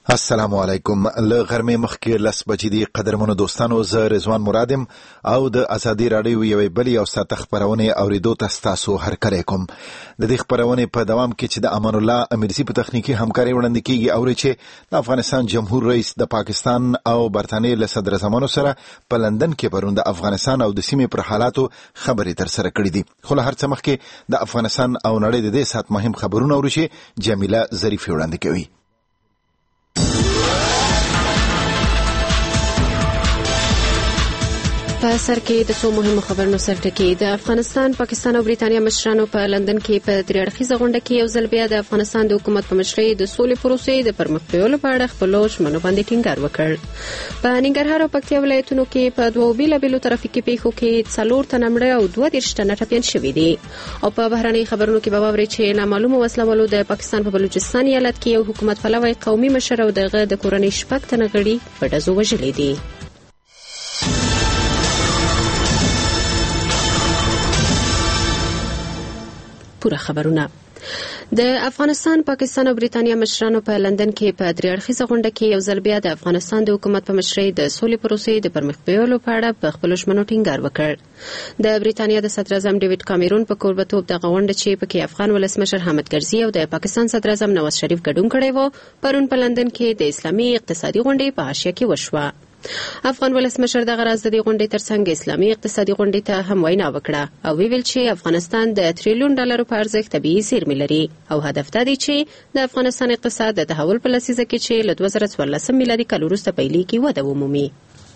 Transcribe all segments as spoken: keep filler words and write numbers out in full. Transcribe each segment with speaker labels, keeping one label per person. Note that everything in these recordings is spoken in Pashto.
Speaker 1: السلام علیکم. له غرمې مخکې لس بجې دي. قدرمنو دوستانو، زه رضوان مرادم او د ازادي راډیو یوې بلې او ساته خپرونې اورېدو ته ستاسو هرکلی کوم. د دې خپرونې په دوام کې چې د امان الله امیرزي په تخنیکي همکارۍ وړاندې کیږي، اورئ چې د افغانستان جمهور رئیس د پاکستان او برطانیې له صدر زمانو سره په لندن کې پرون د افغانستان او د سیمې پر حالاتو خبرې ترسره کړې دي. خو له هر څه مخکې د افغانستان او نړۍ د دې ساعت مهم خبرونه اورو چې جمیله ظریفي وړاندې کوي.
Speaker 2: په سر کې د څو مهمو خبرونو سر ټکی. د افغانستان، پاکستان او بریتانیا مشرانو په لندن کې په درې اړخیزه غونډه کې یو ځل بیا د افغانستان د حکومت په مشرۍ د سولې پروسې د پرمخ بیولو په اړه خپلو ژمنو باندې ټینګار وکړ. په ننګرهار او پکتیا ولایتونو کې په دوو بیلابیلو ترافیکي پیښو کې څلور تنه مړه او دوه دېرش تنه ټپیان شوي دي. او په بهرنۍ خبرونو کې به واورئ چې نامعلومو وسلوالو د پاکستان په بلوچستان ایالت کې یو حکومت پلوی قومي مشر او دغه د کورنۍ شپږ تنه غړي په ډزو وژلي دي. پوره خبرونه. د افغانستان، پاکستان او بریتانیا مشرانو په لندن کې په درې اړخیزه غونډه کې یو ځل بیا د افغانستان د حکومت په مشرۍ د سولې پروسې د پرمخ بیولو په اړه په خپلو ژمنو ټینګار وکړ. د بریتانیا د صدر اعظم ډیوډ کامرون په کوربتوب دغه غونډه چې پکې افغان ولسمشر حامد کرزي او د پاکستان صدر اعظم نواز شریف ګډون کړی و، پرون په لندن کې د اسلامي اقتصادي غونډې په حاشیه کې وشوه. افغان ولسمشر دغه راز د دې غونډې ترڅنګ اسلامي اقتصادي غونډې ته هم وینا وکړه او ویل چې افغانستان د تریلیون ډالرو په ارزښت طبیعي زیرمې لري او هدف دا دی چې د افغانستان اقتصاد د تحول په لسیزه کې چې له دوه زره څوارلسم میلادي کال وروسته پیلېږي وده ومومي.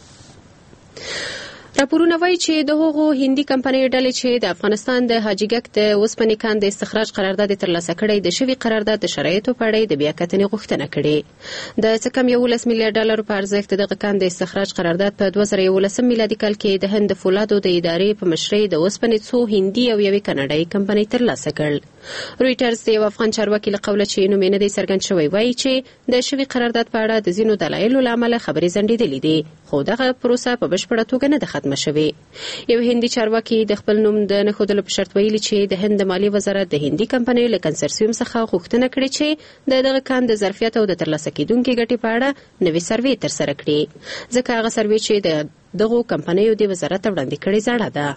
Speaker 2: راپورونه وایي چې د هغو هندي کمپنیو ډلې چې د افغانستان د حاجیګک د اوسپنې کان د استخراج قرارداد ترلاسه کړی د شوي قرارداد د شرایطو په اړه د بیاکتنې غوښتنه کړې. د څه کم یولس میلیارډ ډالرو په ارزښت دغه کان د استخراج قرارداد په دوه زره یولسم میلادي کال کې د هند د فولادو د ادارې په مشرۍ د اوسپنې څو هندي او یوې کاناډایي کمپنۍ ترلاسه کړ. رویټرز د یو افغان چارواکي له قوله چې نوم یې نه دی څرګند شوی وایي چې د شوي قرارداد په اړه د ځینو دلایلو له امله خبرې ځنډېدلې دي، خو دغه پروسه په بشپړه توګه نه ده ختمه شوې. یو هندي چارواکي د خپل نوم د نه ښودلو په شرط ویلي چې د هند د مالیې وزارت د هندي کمپنیو له کنسرسیوم څخه غوښتنه کړې چې د دغه کان د ظرفیت او د ترلاسه کیدونکې ګټې په اړه نوې سروې ترسره کړي، ځکه هغه سروې چې د دغو کمپنیو د وزارت ته وړاندې کړې زړه ده.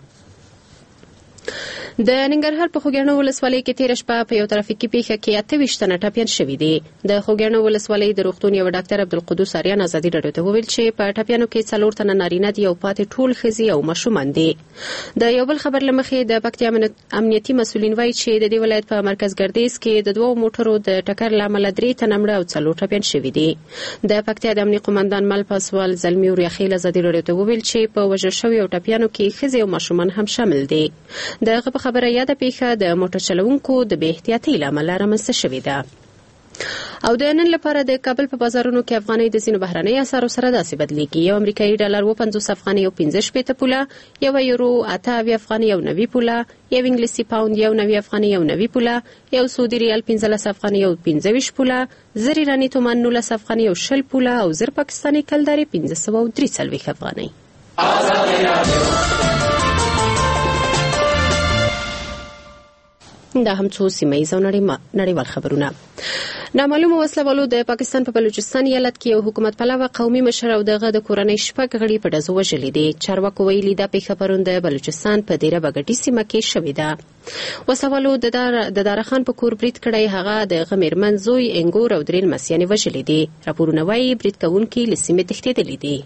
Speaker 2: د ننګرهار په خوږیاڼو ولسوالۍ کې تېره شپه په یو ترافیکي پیښه کې اته ویشت تنه ټپیان شوي دي. د خوږیاڼو ولسوالۍ د روغتون یو ډاکټر عبدالقدوس آریان ازادي راډیو ته وویل چې په ټپیانو کې څلور تنه نارینه دي او پاتې ټول ښځې او ماشومان دي. د یو بل خبر له مخې د پکتیا امنیتي مسؤلین وایي چې د دې ولایت په مرکز ګردیز کې د دوو موټرو د ټکر له امله درې تنه مړه او څلور ټپیان شوي دي. د پکتیا د امنیت قومندان مل پاسوال زلمي وریاخیل ازادي راډیو ته وویل چې په وژل شویو ټپیانو کې ښځې او ماشومان هم شامل دي. دغه په خبره یاده پیښه د موټر چلوونکو د بې احتیاطۍ له امله رامنځته شوې ده. او د نن لپاره د کابل په بازارونو کې افغانۍ د ځینو بهرنۍ اسعارو سره داسې بدلیږي: یو امریکایي ډالر اوه پنځوس افغانۍ او پنځه شپېته پوله، یو یورو اته اویا افغانۍ او نوي پوله، یو انګلیسي پاوند یو نوي افغانۍ او نوي پوله، یو سعودي ریال پنځلس افغانۍ او پنځه ویشت پوله، زر ایراني تومان نولس افغانۍ او شل پوله او زر پاکستاني کلدارې پنځه سوه او درې څلوېښت افغانۍ. دا هم څو سیمه‌یز او نړیوال خبرونه. نامعلومو وسلوالو د پاکستان په بلوچستان ایالت کې یو حکومت پلوه قومي مشر او دغه د کورنۍ شپږ غړي په ډزو وژلي دي. چارواکو ویلي دا پیښه پرون د بلوچستان په دیره بګټي سیمه کې شوې ده. وسلوالو د دار د داره خان په کور برید کړی، هغه د غمیرمن زوی انګور او درې لمسیانې وژلي دي. راپورونه وایي برید کوونکي له سیمې تښتېدلي دي.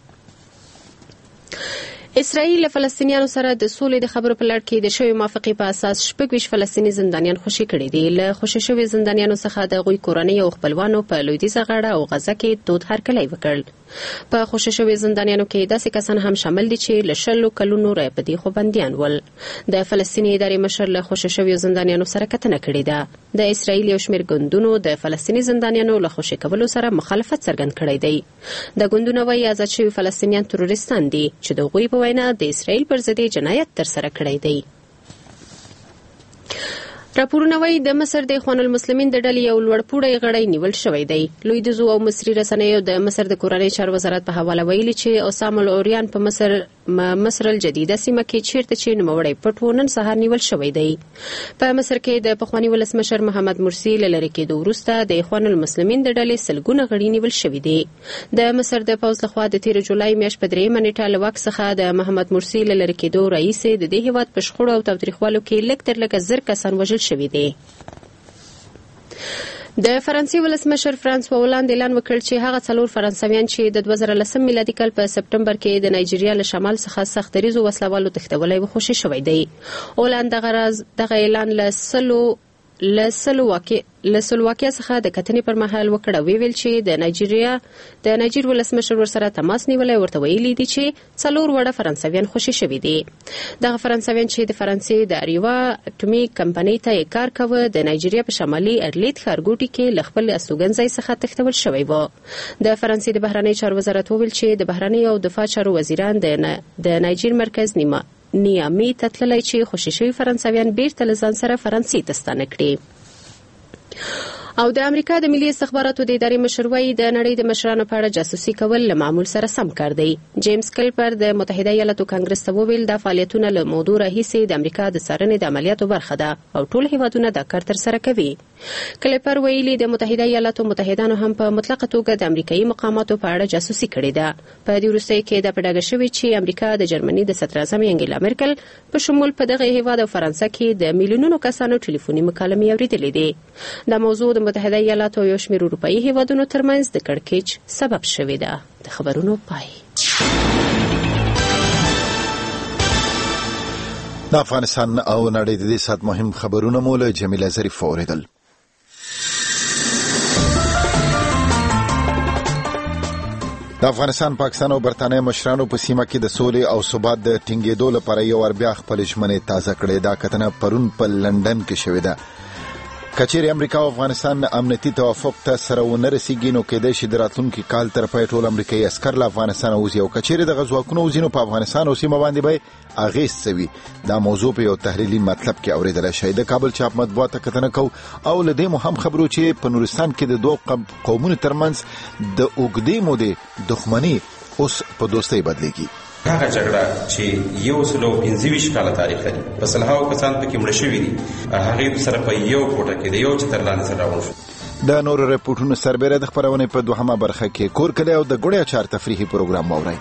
Speaker 2: اسرائیل له فلسطینیانو سره د سولې د خبرو په لړ کې د شوې موافقې په اساس شپږ ویشت فلسطیني زندانیان خوشي کړي دي. له خوشي شوي زندانیانو څخه د هغوی کورنۍ او خپلوانو په لویدیځه غاړه او غزه کې دود هرکلی وکړ. په خوشي شوي زندانیانو کې داسې کسان هم شامل دي چې له شلو کلونو راپدې خو بندیان ول. د فلسطیني ادارې مشر له خوشي شوي زندانیانو سره کتنه کړې ده. د اسرائیل یو شمېر ګوندونو د فلسطیني زندانیانو له خوشي کولو سره مخالفت څرګند کړی دی. د ګوندونو وایي آزاد شوي فلسطینیان تروریستان دي چې د هغوی په وینا د اسرائیل پر ضد جنایت ترسره کړی دی. راپورونه وایي د مصر د اخوان المسلمین د ډلې یو لوړپوړی غړی نیول شوی دی. لویدیځو او مصري رسنیو د مصر د کورنۍ چارو وزارت په حواله ویلي چې اسامه العریان په مصر مصر الجدیده سیمه کې چیرته چې نوموړی پټ و نن سهار نیول شوی دی. په مصر کې د پخواني ولسمشر محمد مرسي له لرې کېدو وروسته د اخوان المسلمین د ډلې سلګونه غړي نیول شوي دي. د مصر د پوځ لخوا د تېر جولای میاشت په درېیمه نیټه له واک څخه د محمد مرسي له لرې کېدو راهیسې د دې هېواد په شخړو او تاوتریخوالو کې لږ تر لږه زر کسان وژل شوي دي. د فرانسې ولسمشر فرانسوا هولند اعلان وکړ چې هغه څلور فرانسویان چې د دوه زره لسم میلادي کال په سپټمبر کې د نایجیریا له شمال څخه سخت دریزو وسلوالو تښتولی و خوشي شوی دی. هولند دغه راز دغه اعلان له سلو له سلوواکي له سلوواکیا څخه د کتنې پر مهال وکړه. ویل چې د نایجیریا د نایجیر ولسمشر ورسره تماس نیولی ورته ویلي دي چې څلور وړه فرانسویان خوشي شوي دي. دغه فرانسویان چې د فرانسې د اریوا اټومي کمپنۍ ته یې کار کاوه د نایجیریا په شمالي ارلیت ښارګوټي کې له خپل استوګنځای څخه تښتول شوی و. د فرانسې د بهرنۍ چارو وزارت وویل چې د بهرنۍ او دفاع چارو وزیران د نایجیر مرکز نیمه نیامي ته تللی چې خوشي شوي فرانسویان بیرته له ځان سره فرانسې ته ستانه کړي. او د امریکا د ملي استخباراتو د ادارې مشر وایي د نړۍ د مشرانو په اړه جاسوسي کول له معمول سره سم کار دی. جیمز کلپر د متحده ایالاتو کانګرس ته وویل دا فعالیتونه له موضوع راهیسې د امریکا د څارنې د عملیاتو برخه ده او ټول هیوادونه دا کار ترسره کوي. کلپر ویلي د متحده ایالاتو متحدانو هم په مطلقه توګه د امریکایي مقاماتو په اړه جاسوسي کړې ده. په دې وروستیو کې دا په ډاګه شوي چې امریکا د جرمني د صدر اعظم انګیلا مرکل په شمول په دغه هیواد او فرانسه کې د میلیونونو کسانو ټلیفوني مکالمې اورېدلې دي. دا موضوع د متحده ایالاتو یو شمېر اروپایي هیوادونو ترمنځ د کړکېچ سبب شوې ده. د خبرونو پای.
Speaker 1: د افغانستان او نړۍ د دې ساعت مهم خبرونه مو له جمیله ظریف اوریدل. د افغانستان، پاکستان او برتانیې مشرانو په سیمه کې د سولې او ثبات د ټینګېدو لپاره یو ور بیا خپل ژمنې تازه کړې. دا کتنه پرون په لندن کې شوې ده. کچېرې امریکا او افغانستان امنیتي توافق ته سره ونه رسیږي نو کېدای شي د راتلونکي کال تر پای ټول امریکایي عسکر له افغانستانه وځي او کچېرې د غزواکونو وځي نو په افغانستان او سیمه باندې به اغېز سوي. دا موضوع په یو تحلیلي مطلب کې اورېدلی شئ. د کابل چاپ مطبوعات ته کتنه کوو او له دې مو هم خبرو چې په نورستان کې د دوه قومونو ترمنځ د اوږدې مودې دښمني اوس په دوستۍ بدلېږي.
Speaker 3: هغه جګړه چې یو سلو پنځه ویشت کاله تاریخ لري، په سلهاو کسان پکې مړه شوي دي، هغې سره په یو کوټه کې د یو چتر لاندې سره راغونډ شو.
Speaker 1: د نورو رپورټونو سربیره د خپرونې په دوهمه برخه کې کور کلی او د ګوړې اچار تفریحي پروګرام واورئ.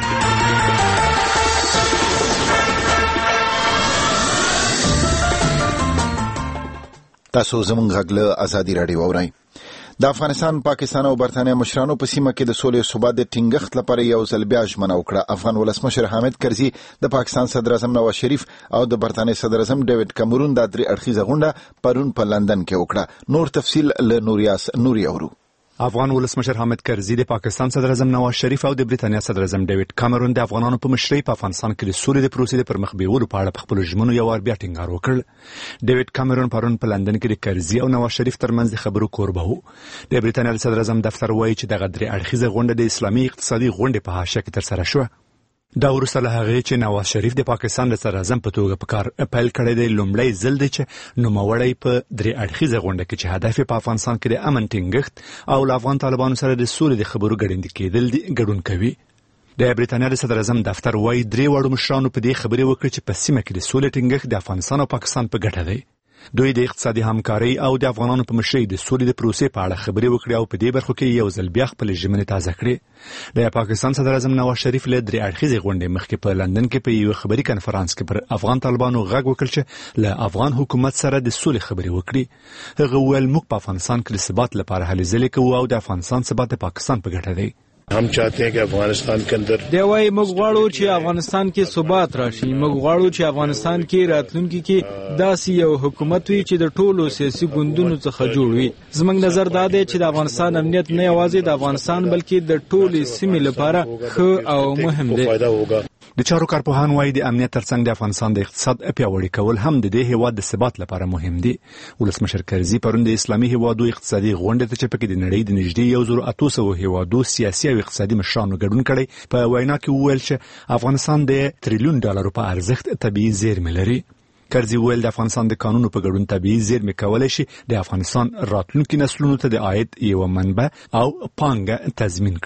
Speaker 1: تاسو زموږ غږ له ازادي راډیو اورئ. د افغانستان، پاکستان او برتانیې مشرانو په سیمه کې د سولې او ثبات د ټینګښت لپاره یو ځل بیا ژمنه وکړه. افغان ولسمشر حامد کرزي، د پاکستان صدر اعظم نواز شریف او د برتانیې صدر اعظم ډیوډ کیمرون د درې اړخیزه غونډه پرون په لندن کې وکړه. نور تفصیل له نوریاس نوري اورو.
Speaker 4: افغان ولسمشر حامد کرزي، د پاکستان صدر اعظم نواز شریف او د برتانیا صدر اعظم ډیوډ کیمرون د افغانانو په مشرۍ په افغانستان کې د سولې د پروسې د پرمخ بیولو په اړه په خپلو ژمنو یو وار بیا ټینګار وکړ. ډیوډ کیمرون پرون په لندن کې د کرزي او نواز شریف ترمنځ د خبرو کوربه و. د برتانیا صدر اعظم دفتر وایي چې دغه درې اړخیزه غونډه د اسلامي اقتصادي غونډې په حاشیه کې ترسره شوه. دا وروسته له هغې چې نواز شریف د پاکستان د صدر اعظم په توګه په کار پیل کړی دی، لومړی ځل دی چې نوموړی په درې اړخیزه غونډه کې چې هدف یې په افغانستان کې د امن ټینګښت او له افغان طالبانو سره د سولې د خبرو ګړندي کېدل دي ګډون کوي. د برتانیا د صدر اعظم دفتر وایي درې واړو مشرانو په دې خبرې وکړې چې په سیمه کې د سولې ټینګښت د افغانستان او پاکستان په ګټه دی. دوی د اقتصادي همکارۍ او د افغانانو په مشرۍ د سولې د پروسې په اړه خبرې وکړې او په دې برخو کې یو ځل بیا خپلې ژمنې تازه کړې. د پاکستان صدر اعظم نواز شریف له درې اړخیزې غونډې مخکې په لندن کې په یوه خبري کنفرانس کې پر افغان طالبانو غږ وکړ چې له افغان حکومت سره د سولې خبرې وکړي. هغه وویل موږ په افغانستان کې د ثبات لپاره هلې ځلې کوو او د افغانستان ثبات د پاکستان په ګټه دی.
Speaker 5: हम चाहते हैं कि अफगानिस्तान के अंदर
Speaker 6: دیوای موږ غواړو چې افغانستان کې ثبات راشي. موږ غواړو چې افغانستان کې راتلونکي کې داسې یو حکومت وي چې د ټولو سیاسي ګوندونو څخه جوړ وي. زموږ نظر دا دی چې د افغانستان امنیت نه یوازې د افغانستان بلکې د ټولې سیمې لپاره ښه او مهم دی.
Speaker 4: د چارو کارپوهان وایي د امنیت ترڅنګ د افغانستان د اقتصاد پیاوړي کول هم د دې هیواد د ثبات لپاره مهم دي. ولسمشر کرزي پرون د اسلامي هیوادو اقتصادي غونډې ته چې پکې د نړۍ د نږدې یو زر اته سوه هیوادو سیاسي او اقتصادي مشرانو ګډون کړی، په وینا کې وویل چې افغانستان د تریلیون ډالرو په ارزښت طبیعي زیرمې لري. کرزي وویل د افغانستان د قانونو په ګډون طبیعي زیرمې کولی شي د افغانستان راتلونکي نسلونو ته د عاید یوه منبع او پانګه تضمین کړي.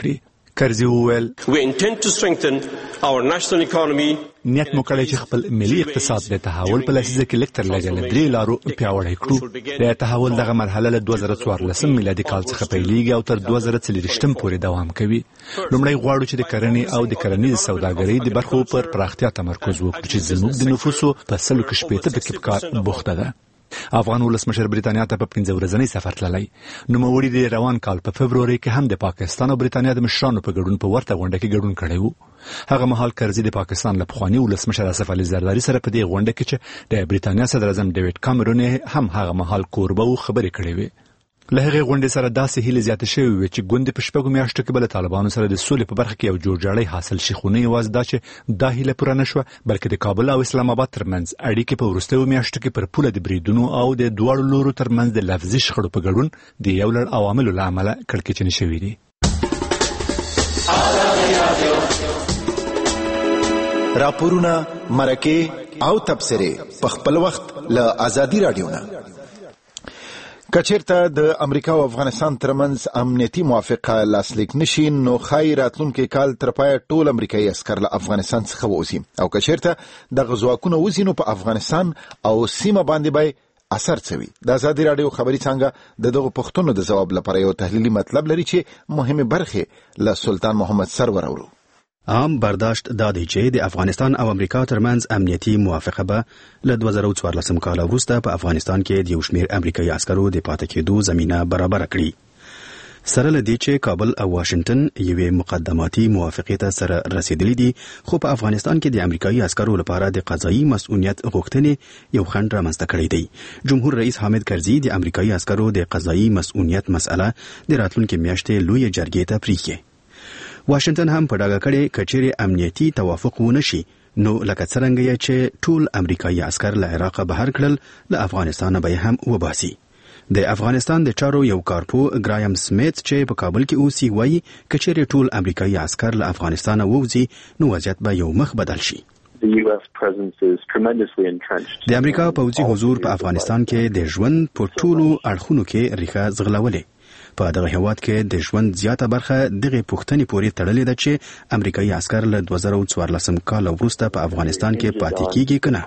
Speaker 4: کرزي وویل
Speaker 7: We intend to strengthen our national economy.
Speaker 4: نیت مو کړی چې خپل ملي اقتصاد د تحول په لسیزه کې لکتر لګل درې لارو پیاوړی کړو. د تحول دغه مرحله له دوه زره څوارلس میلادي کال څخه پیلېږي او تر دوه زره څلوېښت پورې دوام کوي. لومړی غواړو چې د کرنې او د کرنیز سوداګرۍ د برخو پر پراختیا تمرکز وکړو چې زموږ د نفوسو په سلو کې شپېته پکې په کار بوخته ده. افغان ولسمشر بریتانیا ته په پنځه ورځنی سفر تللی. نوموړي د روان کال په فبروري کې هم د پاکستان او بریتانیا د مشرانو په ګډون په ورته غونډه کې ګډون کړی وو. هغه مهال کرزي د پاکستان له پخواني ولسمشر اسف علي زرداري سره په دې غونډه کې چې د بریتانیا صدر اعظم ډیوډ کامرون هم هغه مهال کوربه او خبرې کړې وې. له هغې غونډې سره داسې هیلې زیاتې شوې وې چې ګوندې په شپږو میاشتو کې به له طالبانو سره د سولې په برخه کې یو جوړجاړی حاصل شي، خو نه یوازې دا چې دا هیله پوره نه شوه بلکې د کابل او اسلام آباد ترمنځ اړیکې په وروستیو میاشتو کې پر پوله د بریدونو او د دواړو لورو ترمنځ د لفظي شخړو په ګډون د یو لړ عواملو له امله کړکېچنې شوي دي.
Speaker 1: راپورونه، مرکې او تبصرې په خپل وخت له ازادي راډیو نه. کچیرته د امریکا او افغانستان ترمنځ امنیتي موافقه لاسلیک نشي نو ښایي راتلونکي کال تر پایه ټول امریکایي عسکر له افغانستان څخه ووځي او کچیرته دغه ځواکونه وځي نو په افغانستان او سیمه باندې به اثر څه وي. د ازادي راډیو خبري څنګه د دغو پوښتنو د ځواب لپاره یو تحلیلي مطلب لري چې مهمه برخه له سلطان محمد سرور اورو.
Speaker 8: عام برداشت دا دی چې د افغانستان او امریکا ترمنځ امنیتي موافقه به له دوه زره څوارلس کال وروسته په افغانستان کې د یو شمېر امریکایي عسکرو د پاتې کېدو زمینه برابر کړي. سره له دې چې کابل او واشنگټن یوې مقدماتي موافقې ته سره رسیدلي دي، خو په افغانستان کې د امریکایي عسکرو لپاره د قضایي مسؤلیت غوښتنې یو خنډ رامنځته کړی دی. جمهور رئیس حامد کرزي د امریکایي عسکرو د قضایي مسؤلیت مسأله د راتلونکي میاشتې لویه جرګې ته پریږدي. واشنگټن هم په ډاګه کړي کچېرې امنیتي توافق ونه شي نو لکه څرنګه یې چې ټول امریکایي عسکر له عراق بهر کړل له افغانستان به هم وباسي. د افغانستان د چارو یو کارپو ګرایم سمیت چې په کابل کې اوسي وایي کچېرې ټول امریکایي عسکر له افغانستان ووځي نو وضعیت به یو مخ بدل شي. د امریکا پوځي حضور په افغانستان کې د ژوند په ټولو اړخونو کې ریښه ځغلولې. په دغه هیواد کې د ژوند زیاته برخه دغه پوښتنې پورې تړلې ده چې امریکایي عسکر له دوه زره څوارلس کال وروسته په افغانستان کې پاتې کیږي کنه.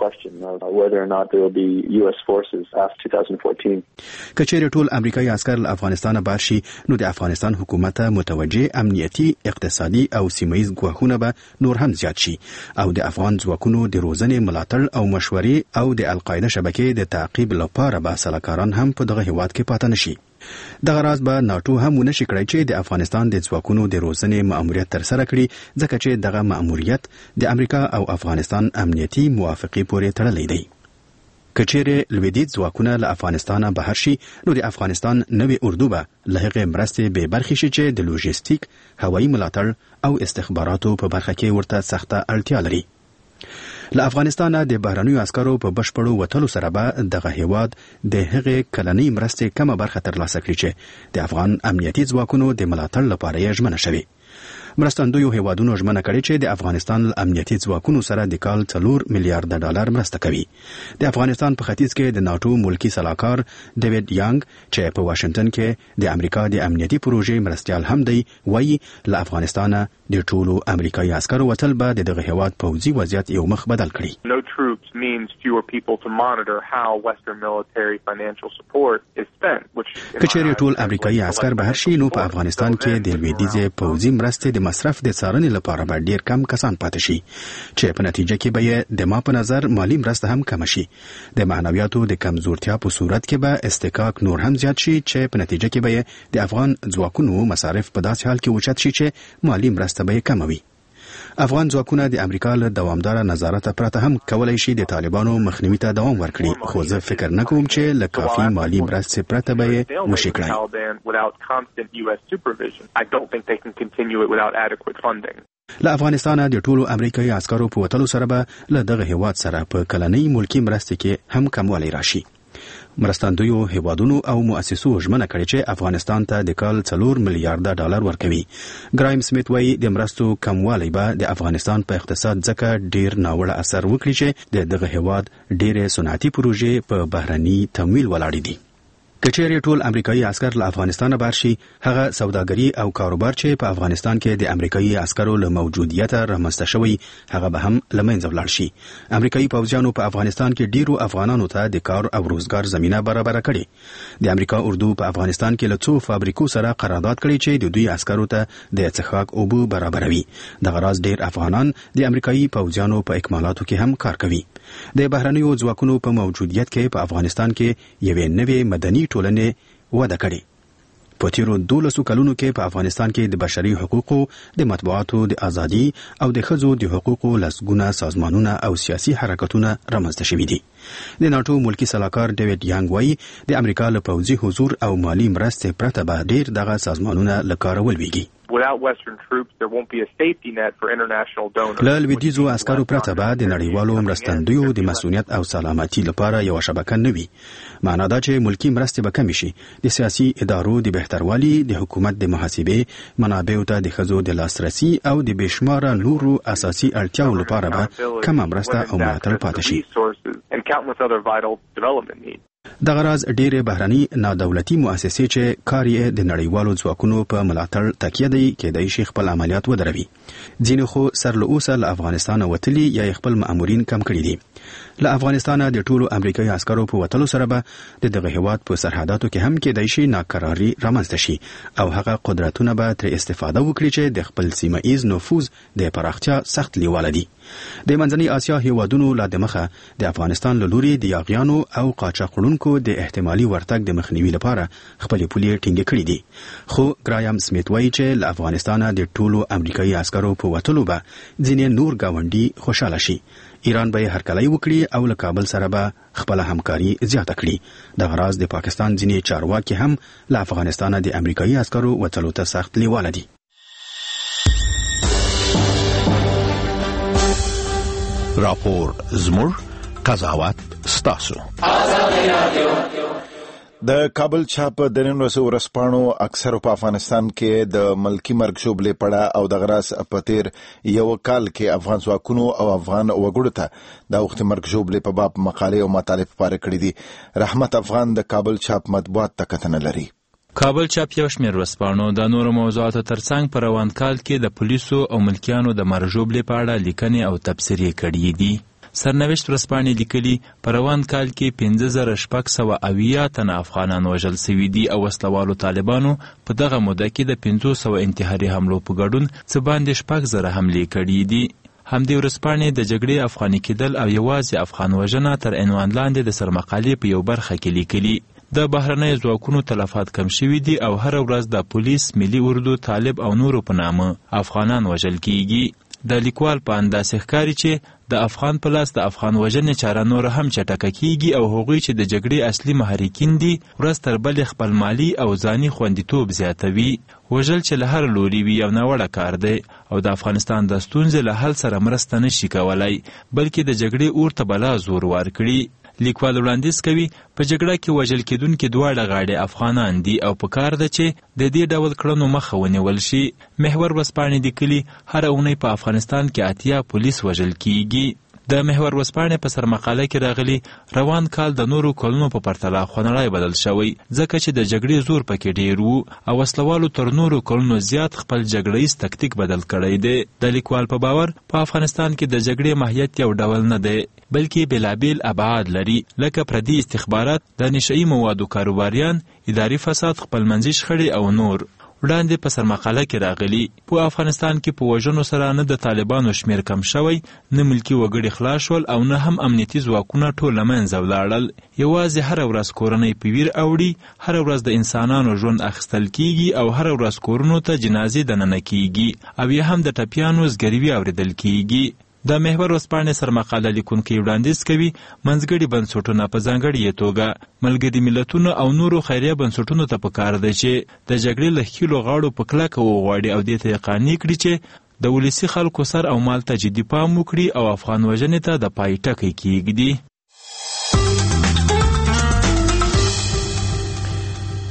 Speaker 8: کچېرې ټول امریکایي عسکر له افغانستان بهر شي نو د افغانستان حکومت متوجه امنیتي، اقتصادي او سیمه‌ییز ګواښونه به نور هم زیات شي او د افغان ځواکونو د روزنې ملاتړ او مشورې او د القاعده شبکې د تعقیب لپاره به سلاکاران هم په دغه هیواد کې پاتې نشي. دغه راز به ناتو هم ونشي کړی چې د افغانستان د ځواکونو د روزنې مأموریت ترسره کړي ځکه چې دغه مأموریت د امریکا او افغانستان امنیتي موافقې پورې تړلی دی. کچېرې لویدیځ ځواکونه له افغانستان بهر شي نو د افغانستان نوې اردو به له هغې مرستې بې برخې شي چې د لوژیستیک، هوایي ملاتړ او استخباراتو په برخه کې ورته سخته اړتیا لري. له افغانستانه د بهرنیو عسکرو په بشپړو وتلو سره به دغه هیواد د هغې کلنۍ مرستې کمه برخه ترلاسه کړي چې د افغان امنیتي ځواکونو د ملاتړ لپاره یې ژمنه شوې. مرستندویو هیوادونو ژمنه کړې چې د افغانستان امنیتي ځواکونو سره د کال څلور میلیارډ ډالر مرسته کوي. د افغانستان په ختیځ کې د ناتو ملکی سلاکار ډیوډ یانګ چې په واشنگټن کې د امریکا د امنیتي پروژې مرستیال هم دی وایي له افغانستانه د ټولو امریکایي عسکرو وتل به د دغه هیواد پوځي وضعیت یو مخ بدل کړي.
Speaker 9: No troops means fewer people to monitor how Western military financial support is spent, which
Speaker 8: کچېرې ټول امریکایي عسکر بهر شي نو په افغانستان کې د لویدیځې پوځي مرستې د مصرف د څارنې لپاره به ډیر کم کسان پاتې شي چې په نتیجه کې به د ما په نظر مالی مرسته هم کم شي. د معنویاتو د کمزورتیا په صورت کې به استحقاق نور هم زیات شي چې په نتیجه کې به د افغان ځواکونو مصارف په داسې حال کې اوچت شي چې مالی مرسته به کم وي. افغان ځواکونه د امریکا له دوامداره نظارت پرته هم کولای شي د طالبانو مخنیوي ته دوام ورکړي، خو زه فکر نه کوم چې له کافي مالی مرستې پرته به یې وشي کړای. له افغانستانه د ټولو امریکایي عسکرو په وتلو سره به له دغه هیواد سره په کلنۍ ملکی مرستې کې هم کموالی راشي. مرستندویو هیوادونو او مؤسسو ژمنه کړې چې افغانستان ته د کال څلور میلیارډ ډالر ورکوي. ګرایم سمیت وایي د مرستو کموالی به د افغانستان په اقتصاد ځکه ډیر ناوړه اثر وکړي چې د دغه هیواد ډیرې صنعتي پروژې په بهرني تمویل ولاړې دي. کچېرې ټول امریکایي عسكر له افغانستانه بهر شي هغه سوداګري او کاروبار چې په افغانستان کې د امریکایي عسکرو له موجودیت رامنځته شوی هغه به هم له منځه ولاړ شي. امریکایي پوځیانو په افغانستان کې ډیرو افغانانو ته د کار او روزګار زمينه برابر کړې. د امریکا اردو په افغانستان کې له څو فابریکو سره قرارداد کړی چې د دوی عسکرو ته د څښاک اوبه برابروي. دغه راز ډیر افغانان د امریکایي پوځیانو په اکمالاتو کې هم کار کوي. د بهرنیو ځواکونو په موجودیت کې په افغانستان کې یوې نوې مدني ټولنې وده کړې. په تیرو دولسو کلونو کې په افغانستان کې د بشري حقوقو، د مطبوعاتو د ازادي او د ښځو د حقوقو لسګونه سازمانونه او سیاسي حرکتونه رامنځته شوي دي. د ناټو ملکی سلاکار ډیوډ یانګ وایي د امریکا له پوځي حضور او مالی مرستې پرته به ډیر دغه سازمانونه له کاره ولویږي.
Speaker 9: Without Western troops, there won't be a safety net for international donors.
Speaker 8: له لویدیځو عسکرو پرته به د نړیوالو مرستندویو د مسؤلیت او سلامتي لپاره یو شبکه نه وي. معنا دا چې ملکی مرستې به کمې شي. د سیاسي ادارو د بهتروالي، د حکومت د محاسبې، منابعو ته د ښځو د لاسرسي او د بشماره نورو اساسي اړتیاو لپاره به کمه مرسته او ملاتړ پاتې شي. دغه راز ډېرې بهرني نادولتي مؤسسې چې کار یې د نړیوالو ځواکونو په ملاتړ تکیه دی کېدای شي خپل عملیات ودروي. ځینې خو سر له اوسه له افغانستانه وتلي یا خپل مامورین کم کړي دي. له افغانستانه د ټولو امریکایي عسکرو په وتلو سره به د دغه هیواد په سرحداتو کې هم کېدای شي ناکراري رامنځته شي او هغه قدرتونه به ترې استفاده وکړي چې د خپل سیمه ایز نفوذ د پراختیا سخت لیواله دي. د منځنۍ اسیا هیوادونو لا دمخه د افغانستان له لوري د یاغیانو او قاچاقړونکو د احتمالي ورتګ د مخنیوي لپاره خپل پولې ټینګې کړې دي. خو ګرایم سمیت وایي چې له افغانستانه د ټولو امریکایي عسکرو په وتلو به ځینې نور ګاونډي خوشاله شي. ایران به هرکلی وکړي او له کابل سره به خپل همکاري زیاته کړي. دغه راز د پاکستان ځینې چارواکي هم له افغانستانه د امریکایي عسکرو وتلو ته سخت لیواله دي.
Speaker 1: راپور زموږ قضاوت ستاسو. د کابل چاپ د نن ورځې ورځپاڼو اکثر په افغانستان کې د ملکی مرګ شوبلې پړه او د غراس په تیر یو کال کې افغان ځواکونو او افغان وګړو ته د وخت مرګ شوبلې په باب مقالې او مطالب خپاره کړي دي. رحمت افغان د کابل چاپ مطبوعات ته کتنه لري.
Speaker 10: کابل چاپ یو شمېر ورځپاڼو د نورو موضوعاتو ترڅنګ په روان کال کې د پولیسو او ملکیانو د مرګ شوبلې په اړه لیکنې او تبصرې کړي دي. سرنوشت ورځپاڼې لیکلي په روان کال کې پنځه زره شپږ سوه اویا تنه افغانان وژل سوي دي او وسلوالو طالبانو په دغه موده کې د پنځه سوه انتحاري حملو په ګډون څه باندې شپږ زره حملې کړي دي. همدې ورځپاڼې د جګړې افغاني کېدل او یوازې افغان وژنه تر عنوان لاندې د سرمقالې په یو برخه کې لیکلي. د بهرنیو ځواکونو تلفات کم شوي دي او هره ورځ د پولیس، ملي اردو، طالب او نورو په نامه افغانان وژل کیږي. د لیکوال په اندازې ښکاري چې د افغان په لاس د افغان وژنې چاره نور هم چټکه کیږي او هغوی چې د جګړې اصلي محرکین دي ورځ تر بلې خپل مالي او ځاني خوندیتوب زیاتوي. وژل چې له هر لوري وي یو ناوړه کار دی او د افغانستان د ستونزې له حل سره مرسته نشي کولی بلکې د جګړې اور ته بلا زور ورکړي. لیکوال وړاندیز کوي په جګړه کې وژل کېدونکي دواړه غاړې افغانان دي او په کار ده چې د دې ډول کړنو مخه ونیول شي. محور ورځپاڼې لیکلي هره اونۍ په افغانستان کې اتیا پولیس وژل کیږي. د محور ورځپاڼې په سرمقاله کې راغلي روان کال د نورو کلونو په پرتله خونړی بدل شوی ځکه چې د جګړې زور پکې ډیر وو او وسلوالو تر نورو کلونو زیات خپل جګړیز تکتیک بدل کړی دی. د لیکوال په باور په افغانستان کې د جګړې ماهیت یو ډول نه دی بلکې بېلابېل ابعاد لري لکه پردي استخبارات، د نشهیي موادو کاروباریان، اداري فساد، خپلمنځي شخړې او نور. وړاندې په سرمقاله کې راغلي په افغانستان کې په وژنو سره نه د طالبانو شمیر کم شوی، نه ملکي وګړي خلاص شول او نه هم امنیتي ځواکونه ټول له منځه ولاړل. یوازې هره ورځ کورنۍ په ویر اوړي، هره ورځ د انسانانو ژوند اخیستل کیږي او هره ورځ کورونو ته جنازې دننه کیږي او یا هم د ټپیانو زګروي اوریدل کیږي. د محور ورځپاڼې سرمقاله لیکونکي وړاندیز کوي منځګړي بنسټونه په ځانګړې توګه ملګري ملتونو او نورو خیریه بنسټونو ته پکار دی چې د جګړې له ښکیلو غاړو په کلکه وغواړي او دې ته یې قانع کړي چې د ولسي خلکو سر او مال ته جدي پام وکړي او افغان وژنې ته د پای ټکی کیږدي.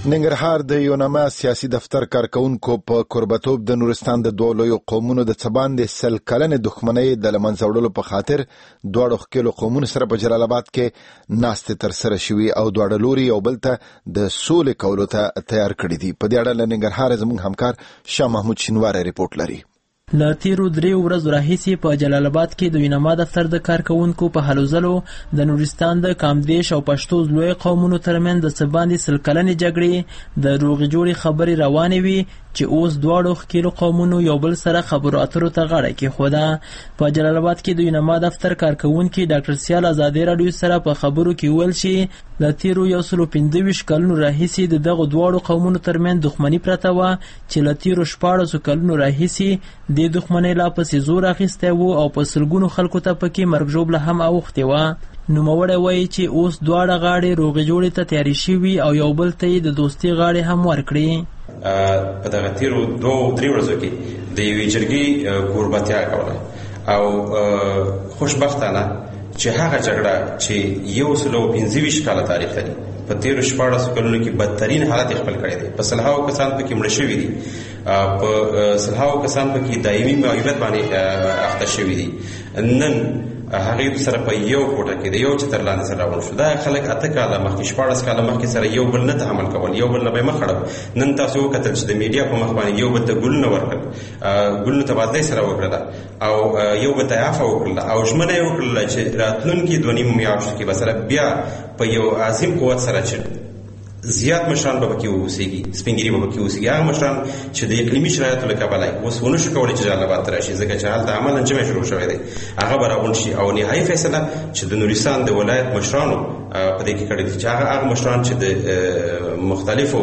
Speaker 1: ننګرهار د یوناما سیاسي دفتر کارکونکو په قربتوب د نورستان د دوه لویو قومونو د څه باندې سل کلنې دښمنۍ د له منځه وړلو په خاطر دواړو ښکېلو قومونو سره په جلال آباد کې ناستې ترسره شوي او دواړه لوري یو بل ته د سولې کولو ته تیار کړي دي. په دې اړه له ننګرهاره زموږ همکار شاه محمود شینواری ریپورټ لري.
Speaker 11: له تیرو دریو ورځو راهیسې په جلال آباد کې د یوناما دفتر د کارکونکو په هلو ځلو د نورستان د کامدیش او پښتو لوی قومونو ترمنځ د څه باندې سل کلنې جګړې د روغې جوړې خبرې روانې وي چې اوس دواړو ښکېلو قومونو یو بل سره خبرو اترو ته غاړه کېښوده. په جلال آباد کې د یوناما دفتر کارکونکي ډاکټر سیال ازادي راډیو سره په خبرو کې وویل چې د تیرو یو سلو پنځه ویشت کلونو راهیسې د دغو دواړو قومونو ترمنځ دښمني پرته وه چې له تیرو شپاړسو کلونو راهیسې دې دښمنۍ لا پسې زور اخیستی و او په سلګونو خلکو ته پکې مرګ ژوبله هم اوښتې وه. نوموړی وایي چې اوس دواړه غاړې روغې جوړې ته تیارې شوي او یو بل ته یې د دوستي غاړې هم ورکړي.
Speaker 3: په دغه تیرو دوه درې ورځو کې د یوې جرګې کوربتیا کوله او خوشبختانه چې هغه جګړه چې یو سلو پنځه ویشت کاله تاریخ لري په تیرو شپاړسو کلونو کې بدترین حالت خپل کړی دی. په سلهاوو کسان پکې مړه شوي دي، په سلهاوو کسان پکې دایمي معیوبیت باندې اخته شوي دي. نن هغه سره په یو کوټه کې د یو چتر لاندې سره راغون شو. دا خلک اته کاله مخکې شپاړس کاله مخکې سره یو بل نه تعامل کول، یو بل نه به مخ اړول. نن تاسو وکتل چې د میډیا په مخ باندې یو بل ته ګلونه ورکړل، ګلونه تبادله سره وکړه او یو بل ته عفو وکړه او ژمنه یې وکړه چې راتلونکي دوه نیم میاشتو کې به سره بیا په یو عظیم قوت سره چې زیات مشران به پکې اوسېږي، سپین ږیري به پکې اوسېږي. هغه مشران چې د اقلیمي شرایطو له کبله اوس ونه شو کولی چې جلال آباد ته راشي ځکه چې هلته عملاً جمع شروع شوی دی، هغه به راغونډ شي او نهایي فیصله چې د نورستان د ولایت مشرانو په دې کې کړې دي چې هغه هغه مشران چې د مختلفو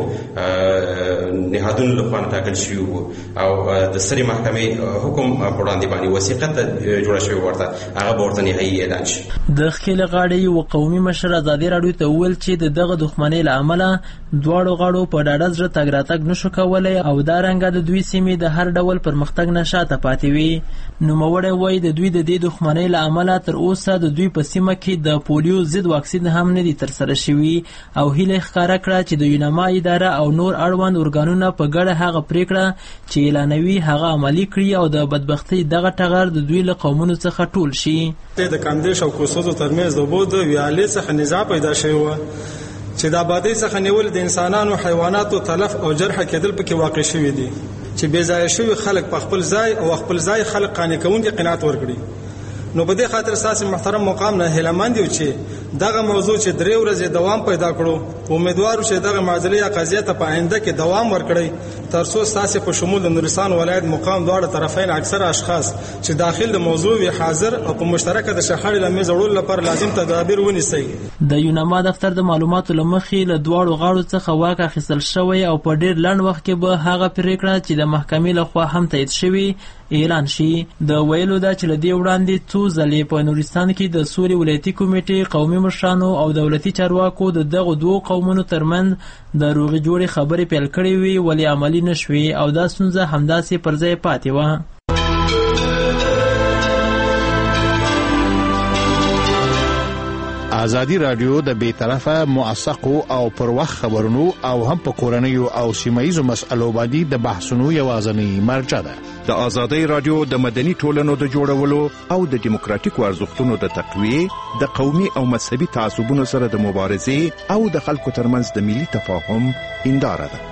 Speaker 3: نهادونو لخوا ټاکل شوي وو او د سترې محکمې حکم په وړاندې باندې وثیقه جوړه شوې ورته، هغه به ورته نهایي اعلان شي.
Speaker 11: د ښکېلې غاړې یو قومي مشر ازادي راډیو ته وویل چې د دغه دښمنۍ له امله دواړو غاړو په ډاډه زړه تګ راتګ نشو کولی او دا رنګه د دوی سیمې د هر ډول پرمختګ نه شاته پاتې وي. نوموړی وایي د دوی د دې دښمنۍ له امله تر اوسه د دوی په سیمه کې د پولیو ضد واکسین هم نه دي ترسره شوي او هیله یې ښکاره کړه چې د یوناما اداره او نور اړوند ارګانونه په ګډه هغه پریکړه چې اعلانوي هغه عملي کړي او د بدبختۍ دغه ټغر د دوی له قومونو څخه ټول شي.
Speaker 12: د کاندیش او کوسوزو ترمنځ د اوبو د ویالې څخه نزاع پیدا شوی و چې د آبادۍ څخه نیول د انسانانو حیواناتو تلف او جرح کېدل پکې واقع شوي دي چې بې ځایه شوي خلک په خپل ځای او خپل ځای خلک قانع کوونکي قناعت ورکړي. نو په دې خاطر ساسي محترم مقام نه هیلمند یو چې دغه موضوع چې درې ورځې دوام پیدا کړو، امیدوارو چې دغه معضلې یا قضیه ته په آینده کې دوام ورکړي تر څو ساسي په شمول د نورستان ولایت مقام دواړه طرفین اکثر اشخاص چې داخل د موضوع وي حاضر او په مشترکه د شخړې له منځه وړلو لپاره لازم تدابیر ونیسي.
Speaker 11: د یوناما دفتر د معلوماتو له مخې له دواړو غاړو څخه واک اخیستل شوی او په ډېر لنډ وخت کې به هغه پریکړه چې د محکمې لخوا هم تایید شوي اعلان شي. د ویلو دا چې له دې وړاندې څو ځلې په نورستان کې د سولې ولایتي کمیټې قومي مشرانو او دولتي چارواکو د دغو دوو قومونو ترمنځ د روغې جوړې خبرې پیل کړې وي ولې عملي نه شوې او دا ستونزه همداسې پر ځای پاتې وه.
Speaker 13: ازادي راډیو د بې طرفه موثقو او پر وخت خبرونو او هم په کورنیو او سیمایي مسایلو باندې د بحثونو یوازینی مرجع ده.
Speaker 14: د ازادي راډیو د مدني ټولنو د جوړولو او د دیموکراتیکو ارزښتونو د تقویې د قومي او مذهبي تعصبونو سره د مبارزې او د خلکو ترمنځ د ملي تفاهم هنداره ده.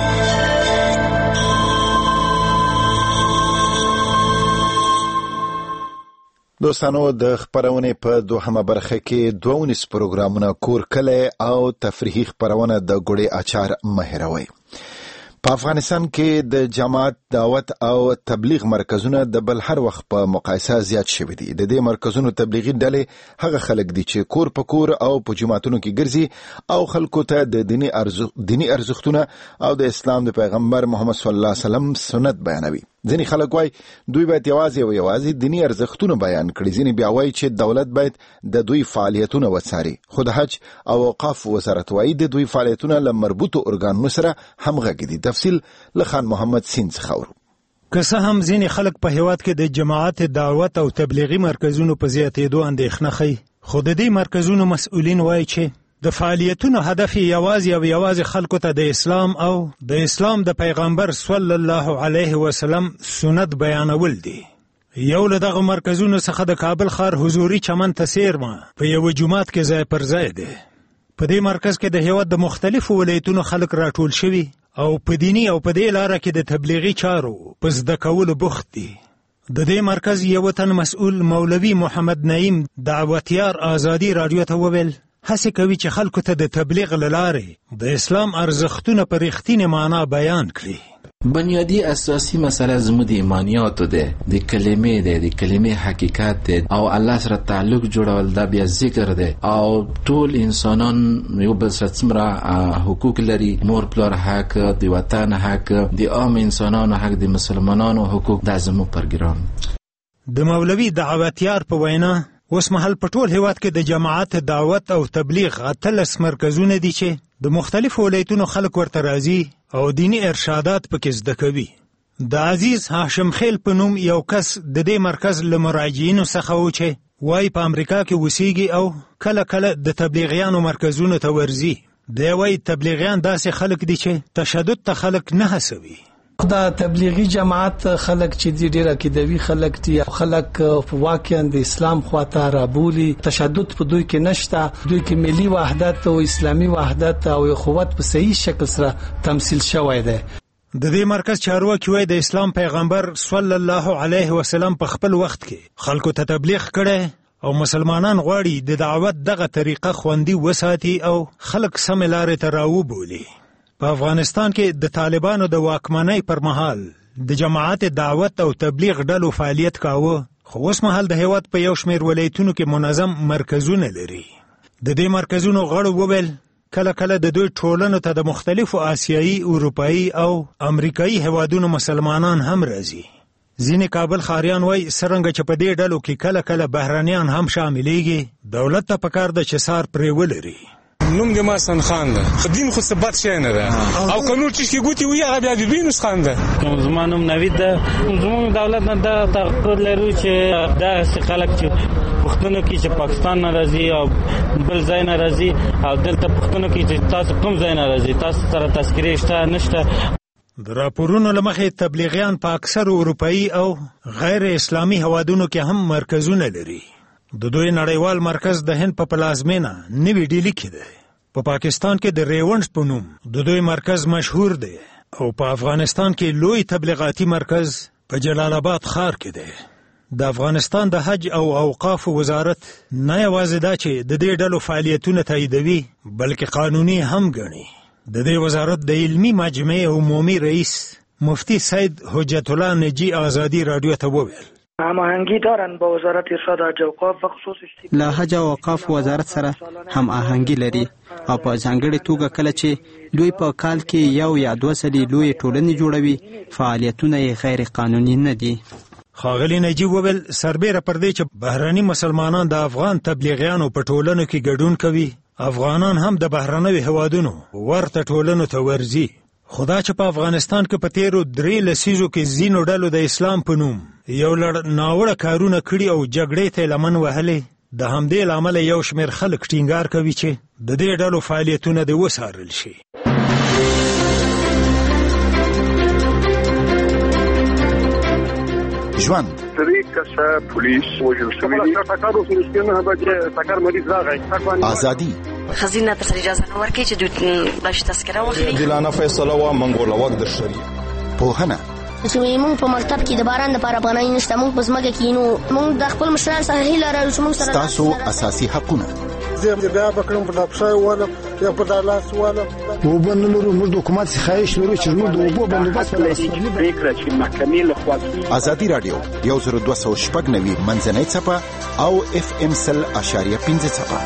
Speaker 1: دوستانو د خبرونه په دوهمه برخه کې دوه نس پروګرامونه کور کله او تفریحي خبرونه د ګړې اچار مهروي. په افغانستان کې د جماعت دعوت او تبلیغ مرکزونه د بل هر وخت په مقایسه زیات شوي دي. د دې مرکزونو تبلیغي ډلې هغه خلک دي چې کور په کور او په جماعتونو کې ګرځي او خلکو ته د دینی ارزښت دینی ارزښتونه او د اسلام د پیغمبر محمد صلی الله علیه وسلم سنت بیانوي. ځینې خلک وایي دوی باید یوازې او یوازې دینی ارزښتونه بیان کړي، ځینې بیا وایي چې دولت باید د دوی فعالیتونه وڅاري. خو د حج او اوقاف وزارت وایي د دوی فعالیتونه له مربوطو ارګانونو سره همغږي دي. تفصیل له خان محمد سین څخه اورو.
Speaker 15: که څه هم ځینې خلک په هیواد کې د جماعت دعوت او تبلیغي مرکزونو په زیاتېدو اندېښنه ښیي، خو د دې مرکزونو مسؤلین وایي چې د فعالیتونو هدف یوازې او یوازې خلکو ته د اسلام او د اسلام د پیغمبر صلی الله علیه وسلم سنت بیانول دي. یو له دغه مرکزونو څخه د کابل ښار حضوري چمن ته څیرمه په یوه جومات کې ځای پر ځای دی. په دې مرکز کې د هیواد د مختلفو ولایتونو خلک راټول شوي او په دیني او په دې لاره کې د تبلیغي چارو په زده کولو بوخت دي. د دې مرکز یو تن مسؤل مولوي محمد نعیم دعوتیار آزادي رادیو ته وویل هڅه کوي چې خلکو ته د تبلیغ له لارې د اسلام ارزښتونه په رښتینې معنا بیان کړي.
Speaker 16: بنیادی اساسی مسئله زموږ د ایمانیاتو ده، د کلمې ده، د کلمې حقیقت ده او الله سره تعلق جوړول دا بیا ذکر ده او ټول انسانان یو بل سره څومره حقوق لري، مور پلار حق، د وطن حق، د عام انسانانو حق، د مسلمانانو حقوق، دا زموږ پروګرام.
Speaker 15: د مولوي دعوتیار په وینا اوس مهال په ټول هیواد کې د جماعت دعوت او تبلیغ اتلس مرکزونه دي چې د مختلفو ولایتونو خلک ورته راځي او دینی ارشادات پکې زده کوي. د عزیز هاشم خیل په نوم یو کس د دې مرکز له مراجعینو څخه و چې وایي په امریکا کې اوسیږي او کله کله د تبلیغیانو مرکزونو ته ورځي. دی وایي تبلیغیان داسې خلک دي چې تشدد ته خلک نه هڅوي.
Speaker 17: دا تبلیغی جماعت خلک چې دی ډیر عقیدوي خلک دي، خلک واقعا د اسلام خواته رابولي، تشدد په دوی کې نشته، دوی کې ملي وحدت او اسلامي وحدت او اخوت په صحیح شکل سره تمثيل شوی دی.
Speaker 15: د دې مرکز چارواکي وایي د اسلام پیغمبر صلی الله علیه وسلم په خپل وخت کې خلکو ته تبلیغ کړي او مسلمانان غواړي د دعوت دغه طریقه خوندي وساتي او خلک سم لارې ته راوبولي. په افغانستان کې د طالبانو د واکمنۍ پر مهال د جماعت دعوت او تبلیغ ډلو فعالیت کاوه، خو اوس مهال د هیواد په یو شمېر ولایتونو کې منظم مرکزونه لري. د دې مرکزونو غړو وویل کله کله د دوی ټولنو ته د مختلفو آسیایي، اروپایي او امریکایي هیوادونو مسلمانان هم راځي. ځینې کابل ښاریان وایي څرنګه چې په دې ډلو کې کله کله بهرنیان هم شاملیږي، دولت ته پکار ده چې سار پرې ولري.
Speaker 18: نوم د ماسن خان ده، دین خو څه بد شی نه ده او که نور چیز کې ګوتې وي هغه بیا د دوی نسخان ده.
Speaker 19: زما نوم نوید ده. زموږ دولت نه دا تعهد لرو چې داسې خلک چې پښتنو کې چې پاکستان نه راځي او بل ځای نه راځي او دلته پښتنو کې چې تاسو کوم ځای نه راځي، تاسو سره تذکرې شته نشته.
Speaker 15: د راپورونو له مخې تبلیغیان په اکثر اروپایي او غیر اسلامي هوادونو کې هم مرکزونه لري. د دوی نړیوال مرکز د هند په پلازمینه نوی ډیلی کې دی. په پاکستان کې د ریونډ په نوم د دوی مرکز مشهور دی او په افغانستان کې لوی تبلیغاتي مرکز په جلال آباد ښار کې دی. د افغانستان د حج او اوقاف وزارت نه یوازې دا چې د دې ډلو فعالیتونه تاییدوي بلکې قانوني هم ګڼي. د دې وزارت د علمي مجمع عمومي رئیس مفتی سید حجت الله نجی آزادی رادیو ته وویل
Speaker 20: هماهنگی دارن با وزارت ارشاد حج اوقاف و خصوص
Speaker 21: له حج او اوقاف وزارت سره هم آهنګي لري او په ځانګړي توګه کله چې دوی په کال کې یو یا دوه ځلې لوی ټولنې جوړوي فعالیتونه یې غیر قانوني نه دي.
Speaker 15: ښاغلي نجیب وویل سربیره پر دې چې بهرني مسلمانان د افغان تبلیغیانو په ټولنو کې ګډون کوي، افغانان هم د بهرنیو هیوادونو ورته ټولنو ته ورځي. خدا چې په افغانستان کې په تیرو درې لسیزو کې ځینو ډلو د اسلام په نوم یو لړ ناوړه کارونه کړي او جګړې ته لمن وهلې، د همدې له امله یو شمېر خلک ټینګار کوي چې د دې ډلو فعالیتونه دې وڅارل شي.
Speaker 1: ژوند
Speaker 22: درې کسه پولیس وژل شوي دي. ټکر وشو چې نه به ټکر مریض راغی.
Speaker 1: ازادي
Speaker 23: خزینه ته اجازه نه ورکړي چې دوی باندې تذکره واخلي.
Speaker 22: دلانه فیصله وا منګول وخت در شری.
Speaker 1: پوهنه
Speaker 24: چې موږ په مکتب کې د باران لپاره افغانۍ نشته، موږ په ځمکه کې نو موږ د خپل مشرانو څخه هیله لرو چې موږ سره
Speaker 1: تاسو اساسي حقونه
Speaker 25: زه بیا بکرم په دپشای والا یا په دالاس والا وبنلو موږ د حکومت خواهش لرو چې موږ د اوبو بندوبست ولرو.
Speaker 22: فکر چې محکمې له خوا
Speaker 1: ازادي رادیو یو زر دوه سوه شپږ نوي منځنۍ څپه او اف ام سل اشاریه پنځه څپه.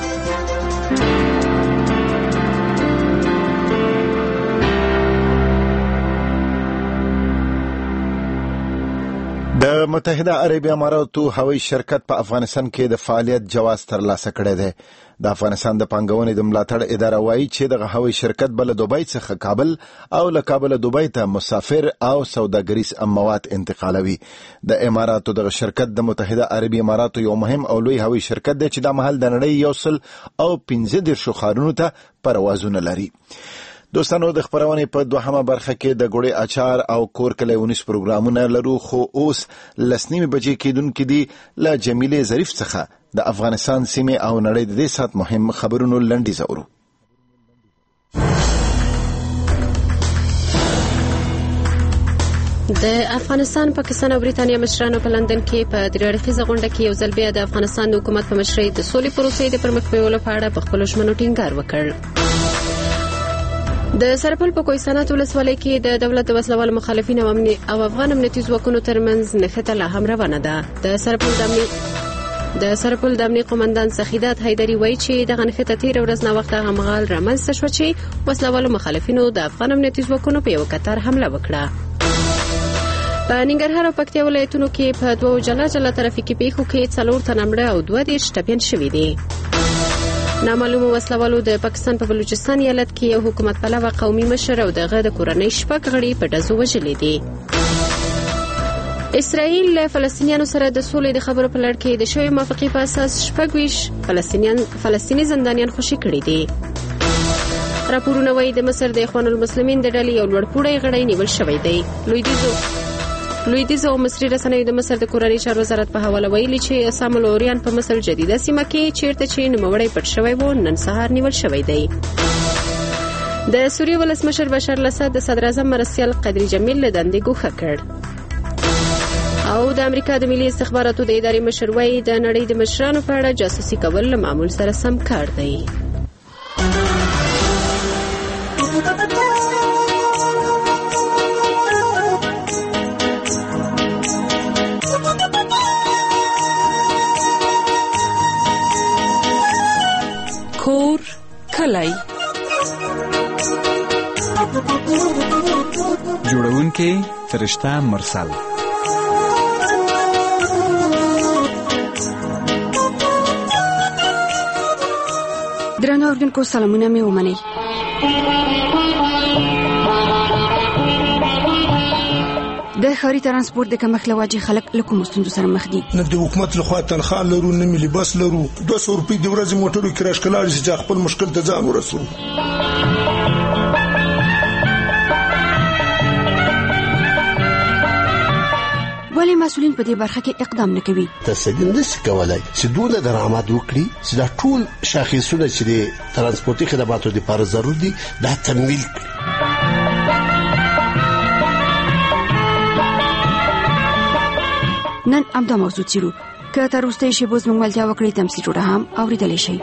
Speaker 1: د متحده عربي اماراتو هوایي شرکت په افغانستان کې د فعالیت جواز ترلاسه کړی دی. د افغانستان د پانګونې د ملاتړ اداره وایي چې دغه هوایي شرکت به له دوبۍ څخه کابل او له کابل دوبۍ ته مسافر او سوداګریز مواد انتقالوي. د اماراتو دغه شرکت د متحده عربي اماراتو یو مهم او لوی هوایي شرکت دی چې د مهال د نړۍ یو سل او پنځه دېرشو ښارونو ته پروازونه لري. دوستانو د خبرونې په دوهمه برخه کې د ګوړې اچار او کور کلی ونیس پروګرامونه لرو، خو اوس لس نیمې بجې کېدونکي دي. له جمیلې ظریف څخه د افغانستان سیمې او نړۍ د دې ساعت مهم خبرونو لنډیز اورو.
Speaker 2: د افغانستان، پاکستان او بریتانیا مشرانو په لندن کې په درې اړخیزه غونډه کې یو ځل بیا د افغانستان د حکومت په مشرۍ د سولې پروسې د پرمخ بیولو په اړه په خپلو ژمنو ټینګار وکړ. د سرپل په کوهستانات ولسوالۍ کې د دولت د وسلوالو مخالفین او افغان امنیتي ځواکونو ترمنځ نښته لا هم روانه ده. د سرپل د امنیت د سرپل د امنیت قومندان سخیدات حیدري وایي چې دغه نښته تېره ورځ ناوخته همغال رامنځته شوه چې وسلوالو مخالفینو د افغان امنیتي ځواکونو په یو قطار حمله وکړه. په ننګرهار او پکتیا ولایتونو کې په دوو جلا جلا ترافیکي پیښو کې څلور تنه مړه او دوه دېرش ټپیان شوي دي. نامعلومو وسلوالو د پاکستان په بلوچستان ایالت کې یو حکومت پلوه قومي مشر او دغه د کورنۍ شپږ غړي په ډزو وژلي دي. اسرائیل له فلسطینیانو سره د سولې د خبرو په لړ کې د شوې موافقې په اساس شپږ ویشت فلسطینیان فلسطیني زندانیان خوشي کړي دي. راپورونه وایي د مصر د اخوان المسلمین د ډلې یو لوړپوړی غړی نیول شوی دی. لویدیځو لویدیځو او مصري رسنیو د مصر د کورنۍ چارو وزارت په حواله ویلي چې اسام الاوریان په مصر جدیده سیمه کې چیرته چې نوموړی پټ شوی و نن سهار نیول شوی دی. د سوریې ولسمشر بشار الاسد د صدر اعظم مرستیال قدري جمیل له دندې ګوښه کړ. او د امریکا د ملي استخباراتو د ادارې مشر وایي د نړۍ د مشرانو په اړه جاسوسي کول له معمول سره سم کار دی.
Speaker 4: کور کلی جوړونکي فرشته مرسل.
Speaker 5: درنو اوریدونکو سلامونه مې ومنئ. د ښاري ترانسپورت د کمښت له وجې خلک له کومو ستونزو سره مخ دي.
Speaker 25: نه د حکومت لخوا تنخواه لرو، نه ملي بس لرو. دوه سوه روپۍ د ورځې موټرو کرایه ښکلاړ شي چې خپل مشکل ته ځان ورسوو.
Speaker 5: ولې مسؤلین په دې برخه کې اقدام نه کوي؟
Speaker 6: تصدیق نشي کولای چې دونه درآمد وکړي چې دا ټول شاخصونه چې د ترانسپورتي خدماتو لپاره ضروري دي دا تمویل کړي.
Speaker 5: نن همدا موضوع څیړو. که تر وروستۍ شېبو زموږ ملتیا وکړئ تمثیل جوړه هم اورېدلی شئ.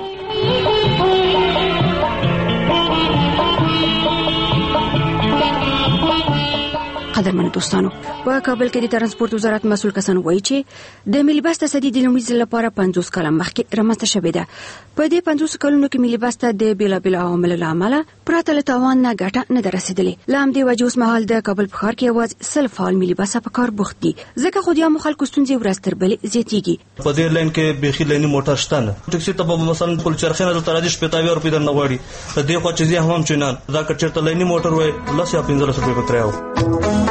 Speaker 5: قدرمنو دوستانو، په کابل کې د ترانسپورت وزارت مسؤل کسان وایي چې د ملي بس تصدۍ د لومړي ځل لپاره پنځوس کاله مخکې رامنځته شوې ده. په دې پنځوس کلونو کې ملي بس ته د بېلابېلو عواملو له امله پرته له تاوان نه ګټه نه ده رسېدلې. له همدې وجې اوس مهال د کابل په ښار کې یوازې سل فعال ملي بسه په کار بوخت دي، ځکه خو د عامو خلکو ستونزې ورځ تر بلې زیاتېږي.
Speaker 7: په دې لاین کې بیخي لایني موټر شته نه. ټکسي ته به مثلا پل چرخې نه درته راځي شپېته اویا روپۍ درنه غواړي. د دې خوا چې ځي هم چینان دا که چېرته لایني موټر وای لس یا پنځلس روپۍ به کرایه و.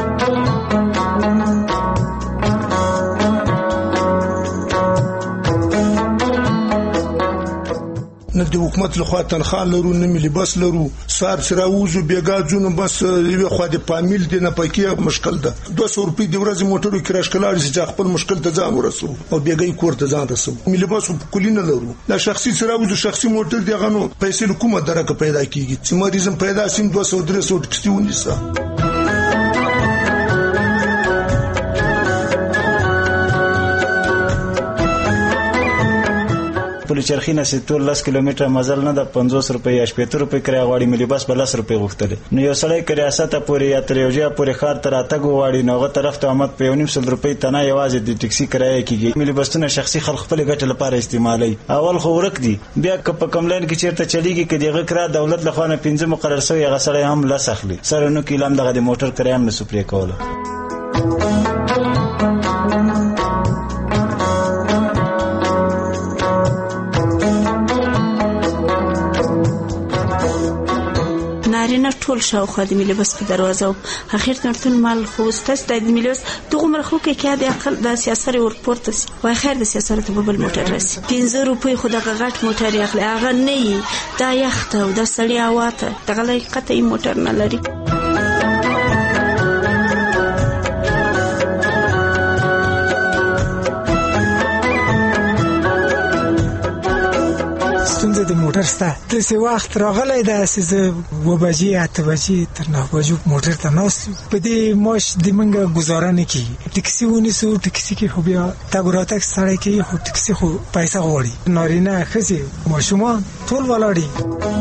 Speaker 25: نه د حکومت لخوا تنخواه لرو، نه ملي بس لرو. سهار چې راوځو بېګا ځو نو بس یوې خوا د پامیل دی نه پکې مشکل ده. دوه سوه روپۍ د ورځې موټرو کرایه ښکلاړ شي چې خپل مشکل ته ځان ورسوو او بېګا کور ته ځان رسوو. ملي بس په کلي نه لرو. دا شخصي چې راوځو شخصي موټر دی هغه نو پیسې له کومه درکه پیدا کېږي چې مریضم پیدا سي دوه سوه درې سوه ټکسي ونیسه.
Speaker 26: پل چرخی نه ستور لس کیلومتره مزل نه د پنځوس روپۍ یا شپېته روپۍ کرایه غواړي. ملي بس به لس روپۍ غوښتلې. نو یو سړی که ریاسته پورې یا تر یو ځایه پورې ښار ته راتګ وغواړي نو هغه طرف ته آمد په یو نیم سل روپۍ تنه یوازې د ټکسي کرایه کېږي. ملي بسونه شخصي خلک خپلې ګټې لپاره استعمالوي. اول خو ورک دي، بیا که په کوم لاین کې چېرته چلیږي که د هغه کرایه دولت لخوا نه پنځه مقرر شوی هغه سړی هم لس اخلي. سره نو کې هم دغه د موټر کرایه هم نسو پرې کولی.
Speaker 3: ټول شاوخوا د ملي بس په دروازه او اخر ترتون مال خو ستاسو د ملي بس دغه مرخو کې کې د عقل د سیاست ورپورته سي وای خیر د سیاست ته بل موټر راسي پنځه روپۍ خو دغه غټ موټر یې اخلي هغه نه دا یخت او د سړی اواته دغه لایقته یې موټر نه لري.
Speaker 8: ستونزه د موټر ستا داسې وخت راغلی ده چې زه اوه بجې اته بجې تر نهه بجو موټر ته ناست یم په دې معاش د موږ ګزاره نه کېږي ټکسي ونیسو ټکسي کې خو بیا تګ راتګ سړی کوي خو ټکسي خو پیسه غواړي نارینه ښځې ماشومان ټول ولاړ دي.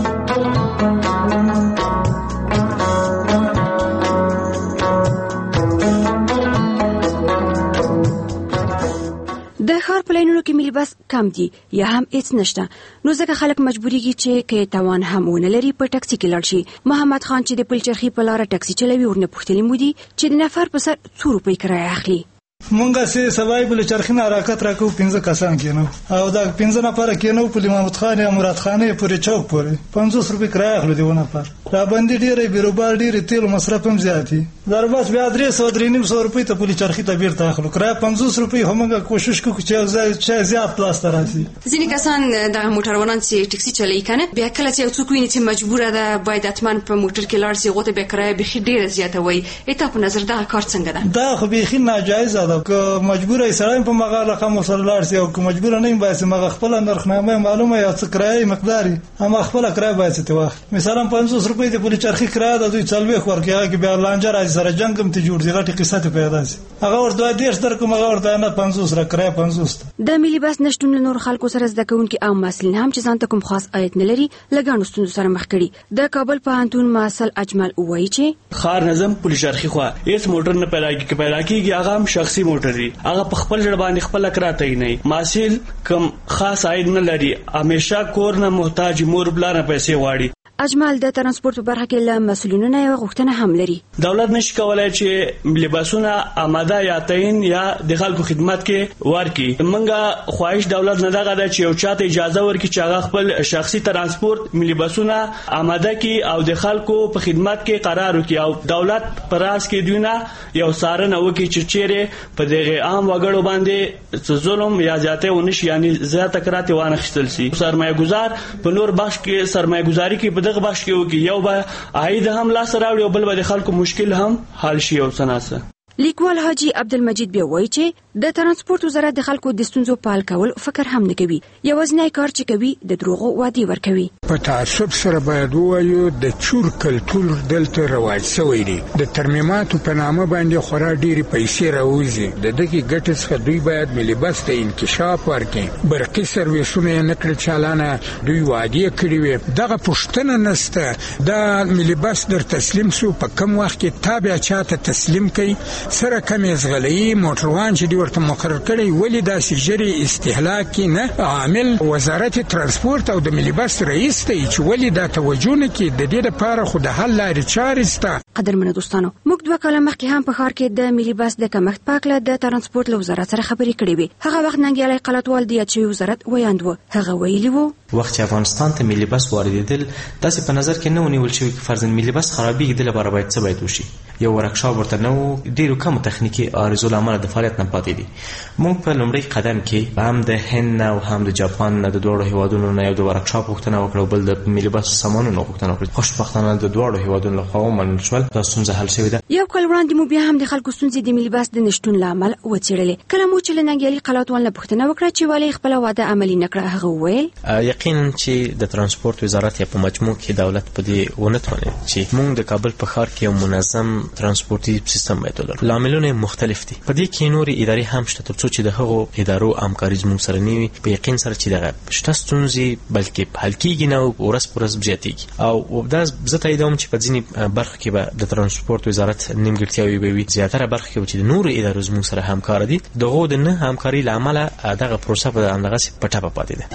Speaker 5: د ښار په لاینونو کې ملي بس کم دي یا هم هیڅ نشته نو ځکه خلک مجبوریږي چې کې توان هم ونه لري په ټکسي کې لاړ شي. محمد خان چې د پلچرخي په لاره ټکسي چلوي ورنه پوښتنې مو دي چې د نفر په سر څو روپۍ کرایه اخلي.
Speaker 8: مونږه سه سبای بل چرخینه حرکت راکو پنځه کسان کېنو او دا پنځه نفر کېنو په محمد خان یا مراد خان پورې چوک پورې پنځوس روپۍ کرایه اخلو دیونه پر را باندې ډیره بیروبار ډیره تیل مصرف هم زیاتی در بس بیا درې سو درې نیم سو روپۍ ته پولی چرخی ته بیرته اخلو کرایه پنځوس روپۍ همغه کوشش کوو چې چې زیات پلاس تراسي.
Speaker 5: ځینې کسان د موټروانان چې ټکسي چلوي کنه بیا کله چې څوک ویني چې مجبور ده باید اتمن په موټر کې لاړ شي غوته به کرایه به ډیره زیاته وي ایته په نظر دا کار څنګه ده؟
Speaker 8: دا خو به خې ناجایز ده که مجبور ای سړی په مغه رقم وسلار سي او که مجبور نه یم باید مغه خپل نرخنامه معلومه یا څه کرایه مقداري اما خپل کرایه باید ته واخ مثلا پنځوس روپۍ د پولی چرخی کرایه د دوی څلوي خورکه کې بیا لانجه راځي سره جنگ هم ته جوړ دی غټي قصه ته پیدا سي هغه ورته دیش در کوم هغه ورته نه پنځوس را کرایه پنځوس.
Speaker 5: د ملي بس نشټون نور خلکو سره زده کوونکي او مسلین هم چې ځان ته کوم خاص آیت نه لري لګانو ستونزو سره مخ کړي. د کابل پوهنتون مسل اجمل وایي چې
Speaker 9: خار نظم پولی چرخی خو هیڅ موټر نه پیدا کیږي پیدا کیږي هغه هم شخصي موټر دی هغه په خپل ځړ باندې خپل کراته نه ماسل کم خاص عاید نه لري همیشه کور نه محتاج مور بلانه پیسې واړي.
Speaker 5: اجمل د ترانسپورت په برخه کې له مسؤلینو نه یو غوښتنه هم لري.
Speaker 9: دولت نشي کولای چې لباسونه آماده یا تعین یا د خلکو خدمت کې ورکړي. منګه خواهش دولت نه دغه د چې او چاته اجازه ورکړي چې هغه خپل شخصي ترانسپورت لباسونه آماده کړي او د خلکو په خدمت کې قرار ورکړي او دولت پراس کې دیونه یو سارنه وکړي چې چیرې په دغه عام وګړو باندې ظلم یا زیاته ونشي یعنی زیاته کراته وانه خستل سي. سرمایه گزار په نور بخش کې سرمایه گزاري کې په دغه بخش کې وکړي یو به عاید هم لاس راوړي او بل به د خلکو مشکل هم حل شي او سناسه.
Speaker 5: لیکوال حاجی عبدالمجید بیا وایي چې د ترانسپورت وزارت د خلکو د ستونزو پال کول فکر هم نه کوي یوازینی کار چې کوي د دروغو وعده ورکوي.
Speaker 10: په تعصب سره باید وایو د چور کلتور دلته رواج شوی دی د ترمیماتو په نامه باندې خورا ډېری پیسې راوځي د دغه ګټې څخه دوی باید ملي بس ته انکشاف ورکړي برقي سرویسونه نه کړ چالانه دوی وعده کړی وي دغه پښتنه نسته د ملي بس در تسلیم سو په کم وخت کې تابع چاته تسلیم کړي سره کمې زغلي موټروان چې ورته مقرر کړي ولې داسې جری استهلاک نه عامل وزارت ترانسپورت او د ملي بس رئیس ته چې ولې دا توجه نه کوي د دې لپاره خو د حل لارې چارې شته.
Speaker 5: قدرمنو دوستانو موږ دوه کاله مخکې هم په ښار کې د ملي بس د کمښت په اړه د ترانسپورت له وزارت سره خبرې کړې وې. هغه وخت ننګیالی قلاتوال د یاد شوي وزارت ویاند و هغه ویلي وو
Speaker 11: وخت چې افغانستان ته ملي بس واردېدل داسې په نظر کې نه ونیول شوی چې فرضاً ملي بس خرابېږي د لپاره باید څه باید وشي. یو ورکشاپ ورته نه و ډېرو کم تخنیکی آرزو لامل د فعالیت نه پاتې دي. موږ په لومړي قدم کې هم د هند او هم د جاپان د دوړو هیوادونو نه یو د ورکشاپ غوښتنه وکړه بل د ملي بس سامانونو غوښتنه وکړه. خوشبختانه د دوړو هیوادونو لخوا ومنل شول دا ستونزه حل شوې ده.
Speaker 5: یو کال وړاندې مو بیا هم د خلکو ستونزې د ملي بس د نشټون لامل وڅېړلې. کله مو چې له ننګیالي قلاتوال نه پوښتنه وکړه چې ولې خپله وعده عملي نه کړه هغه وویل
Speaker 11: یقینا چې د ترانسپورت وزارت یا په مجموع کې دولت په دې ونه توانید چې موږ د کابل په ښار کې یو منظم ترانسپورتي سیستم باید ولرو. لاملونه مختلف دي په دې کې نورې ادارې هم شته ترڅو چې د هغو ادارو همکاري زموږ سره نه وي په یقین سره چې دغه شته ستونزې بلکې حل کېږي نه ورځ په ورځ زیاتېږي او دا زه تاییدوم چې په ځینې برخو کې به د ترانسپورت وزارت نیمګړتیاوې به وي زیاتره برخو کې چې د نورو ادارو زموږ سره همکار دي دغو د نه همکاري له امله دغه پروسه په همدغسې په ټپه پاتې ده.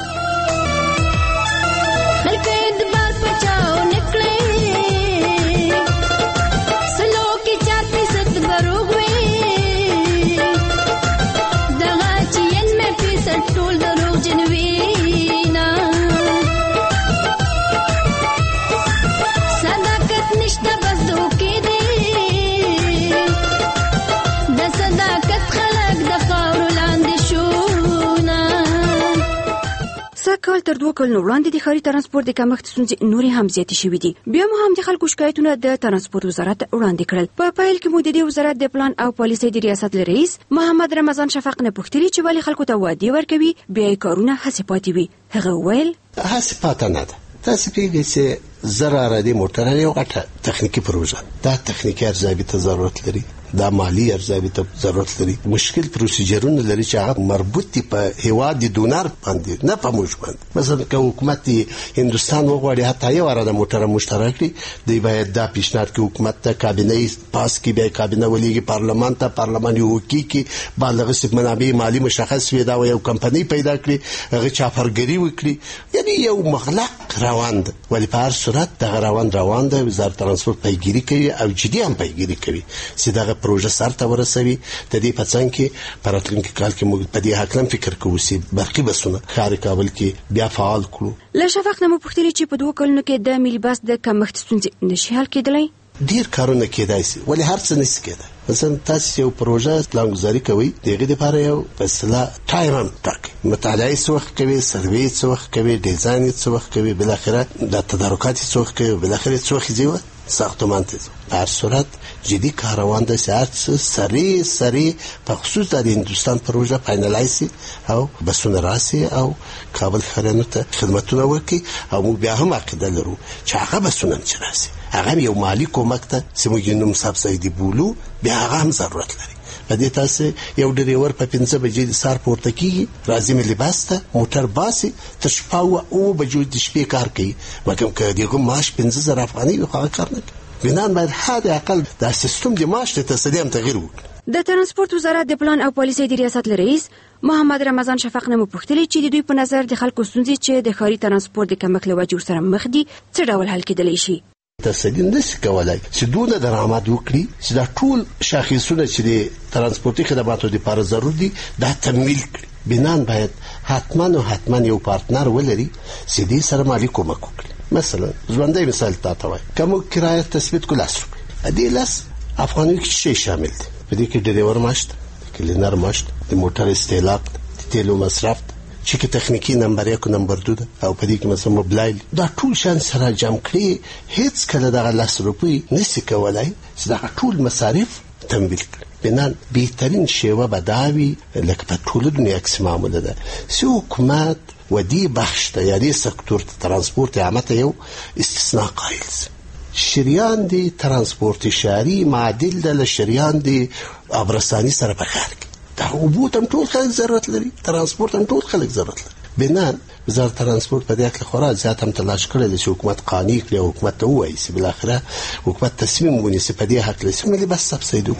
Speaker 24: صداقت نشته
Speaker 5: کال تر دوه کلونو وړاندې د ښاري ترانسپورت د کمښت ستونزې نورې هم زیاتې شوې دي. بیا مو هم د خلکو شکایتونه د ترانسپورت وزارت وړاندې کړل. په پیل کې مو د دې وزارت د پلان او پالیسۍ د ریاست له رئیس محمد رمضان شفق نه پوښتلي چې ولې خلکو ته وعدې ورکوي بیا یې کارونه هسې پاتې وي. هغه وویل
Speaker 6: هسې پاته نه ده. تاسو پیږئ چې زر عرادي موټران یو غټه تخنیکی پروژه دا تخنیکی ارزیابي ته ضرورت لري، دا مالی ارزیابي ته ضرورت لري، مشکل پروسیجرونه لري چې هغه مربوط دي په هیواد د ډونر باندې نه په موږ باندې. مثلا که حکومت هندستان وغواړي حتی یو عراده موټر مشترک کړي دی باید دا پیشنهاد کې حکومت ته کابینه پاس کې به کابینه ولېږي پارلمان ته، پارلمان یو حقوقي بالغ سب منابع مالی مشخص وي دا یو کمپنی پیدا کړي هغه چاپرګری وکړي. یعنی یو مغلق روان ده ولی په هر صورت دغه روان روان ده. وزارت ترانسپورت پیگیری کوي او جدي هم پیگیری کوي چې دغه پروژه سر ته ورسوي. د دې په څنګ کې په راتلونکي کال کې موږ په دې حق هم فکر کوو چې برقي بسونه ښار کابل کې بیا فعال کړو.
Speaker 5: له شفق نه مو پوښتلي چې په دوه کلونو کې د ملي بس د کمښت ستونزې نشي حل کېدلی.
Speaker 6: ډیر کارونه کېدای شي ولی هر څه نشي کېدای. مثلا تاسو یو پروژه پلانګذاري کوي دغه لپاره یو په اصطلاح ټایرن ټاک مطالعه څه وخت کوي، سروې څه وخت کوي، ډیزاین څه وخت کوي، بل اخره د تدارکات څه وخت کوي، بل اخره څه وخت ځي ساختمان ته. په هر صورت جدي کار روان ده چې سری سری په خصوص د هندستان پروژه فاینلایز او بسونه راسي او کابل خرانو ته خدمتونه وکي او موږ بیا هم عقیده لرو چې هغه بسونه چې راسي هغه یو مالی کومک ته سموږ نوم سبسایدي بولو بیا هغه هم ضرورت لري. په دې تاسو یو ډریور په پنځه بجې د سار پورته کیږي راځي ملي بس ته موټر باسي تر شپه او بجو د شپې کار کوي مګم که دغه معاش پنځه زره افغانۍ وي خو کار نه کوي. بنان باید حد اقل د سیستم د معاش ته تسلیم تغییر وکړي.
Speaker 5: د ترانسپورت وزارت د پلان او پالیسۍ د ریاست له رئیس محمد رمضان شفق نه مو پوښتلي چې د دوی په نظر د خلکو ستونزې چې د ښاري ترانسپورت د کمښت له وجې سره مخ دي څه ډول حل کېدلی شي.
Speaker 6: تسلیم نشي کولای چې دونه درآمد وکړي چې دا ټول شاخصونه چې د ترانسپورتي خدماتو لپاره ضروري دي دا تمویل کړي. بنان باید حتما او حتما یو پارتنر ولري چې دې سره مالی کومک وکړي. مثلا ژوندۍ مثال تاسو وایي کوم کرایه تثبیت کول اسره دې لاس افغاني کې شي شامل دي. په دې کې ډریور ماشت، کلینر ماشت، د موټر استهلاک، د تیلو مصرف چې کې تخنیکی نمبر یک نمبر دو ده او په دې کې مثلا موبایل دا ټول شان سره جمع کړي هیڅ کله دغه لاس روپی نشي کولای چې دغه ټول مصارف تمویل کړي. بنان بهترین شیوه بداوی لکه په ټول دنیا کې معموله ده چې حکومت و دې بخش ته یعنی سکتور ترانسپورت عامه یو استثناء قائل شریان دی ترانسپورت شهري معادل د شریان دی ابرسانی سره په کار کې دا وبوت هم ټول خلک ضرورت لري، ترانسپورت هم ټول خلک ضرورت لري. بنان وزارت ترانسپورت په دې کې خورا زیات هم تلاش کړی چې حکومت قانوني کړي او حکومت ته وایي چې بل اخره حکومت تصمیم ونیسي په دې حق لسه ملي بس سبسایډو.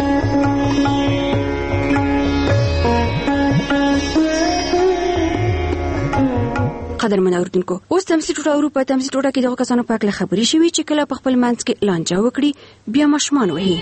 Speaker 5: قدرمن اوردونکو اوس تمسي ټوټه اروپا تمسي ټوټه کې دغه کسانو په اړه خبرې شوي چې کله په خپل منځ کې لانجه وکړي بیا ماشومان وهي.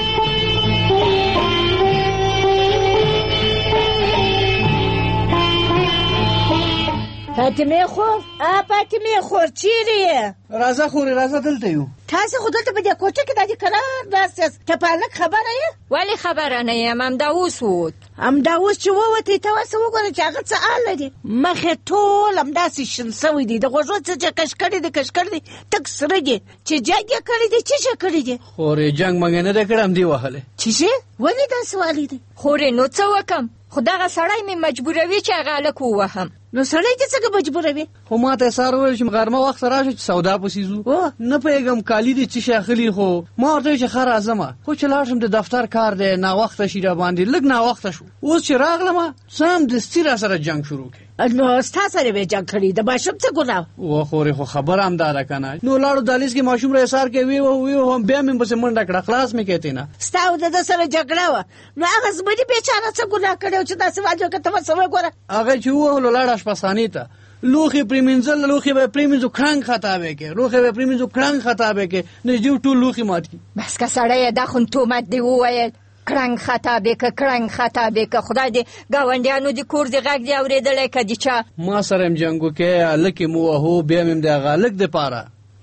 Speaker 12: فاطمه خور ا فاطمه خور چیرې یې؟
Speaker 13: راځه خورې راځه دلته یو.
Speaker 12: تاسو خو دلته په دې کوټه کې د دې قرار داسې ته پالک خبره یې؟
Speaker 14: ولی خبره نه یم همدا اوس ووت.
Speaker 12: همدا اوس چې ووتې ته اوس وګوره چې هغه څه حال لري مخې ټول همداسې شین سوی دي د غوږو څه چې کش کړي دي کش کړي دي تک سره دي چې جنګ یې کړی دی چې څه کړی دي.
Speaker 13: خورې جنګ مګ نه ده کړی همدې وهلی
Speaker 12: چې څه ولې داسې والی دی؟
Speaker 14: خورې نو څه وکم خو دغه سړی مې مجبوروي چې هغه هلک ووهم.
Speaker 12: نو سړی دې څنګه مجبوروي؟
Speaker 13: خو ما ته سار وویل چې غرمه وخت راشه چې سودا پسې ځو. نه پوهېږم کالي دې څه شي اخلي خو ما ورته ویل چې ښه راځمه خو چې لاړ شم د دفتر کار دی ناوخته شي راباندې لږ ناوخته شو. اوس چې راغلمه سمدستي را سره جنګ شروع کړي.
Speaker 12: نو ستا سره به جنګ کړي د ماشوم څه ګناه
Speaker 13: و؟ خورې خو خبره همدا ده که نه. نو لاړو دهلیز کې ماشوم را ایسار کې وی وی هم بیا مې پسې منډه کړه خلاص مې کړې نه.
Speaker 12: ستا او د ده سره جګړه وه نو هغه زمري بیچاره څه ګناه کړی و چې داسې واجب که ته به څه وګوره
Speaker 13: هغه چې ووهلو لاړ اشپزخانې ته لوښي پرې مینځل لوښي به یې پرېمینځو کړنګ خطا به یې کړې لوښي به یې پرېمینځو کړنګ خطا به یې کړې نږدې ټول لوښي مات کړي.
Speaker 14: بس که سړی دا خو تومت دې وویل کړنګ خطا به که کړنګ خطا به که خدای دې ګاونډیانو د کور د غږ دې اورېدلی که د چا.
Speaker 13: ما سره یم جنګ وکړی هلک یې مو وهو بیا مې هم د هغه هلک دپاره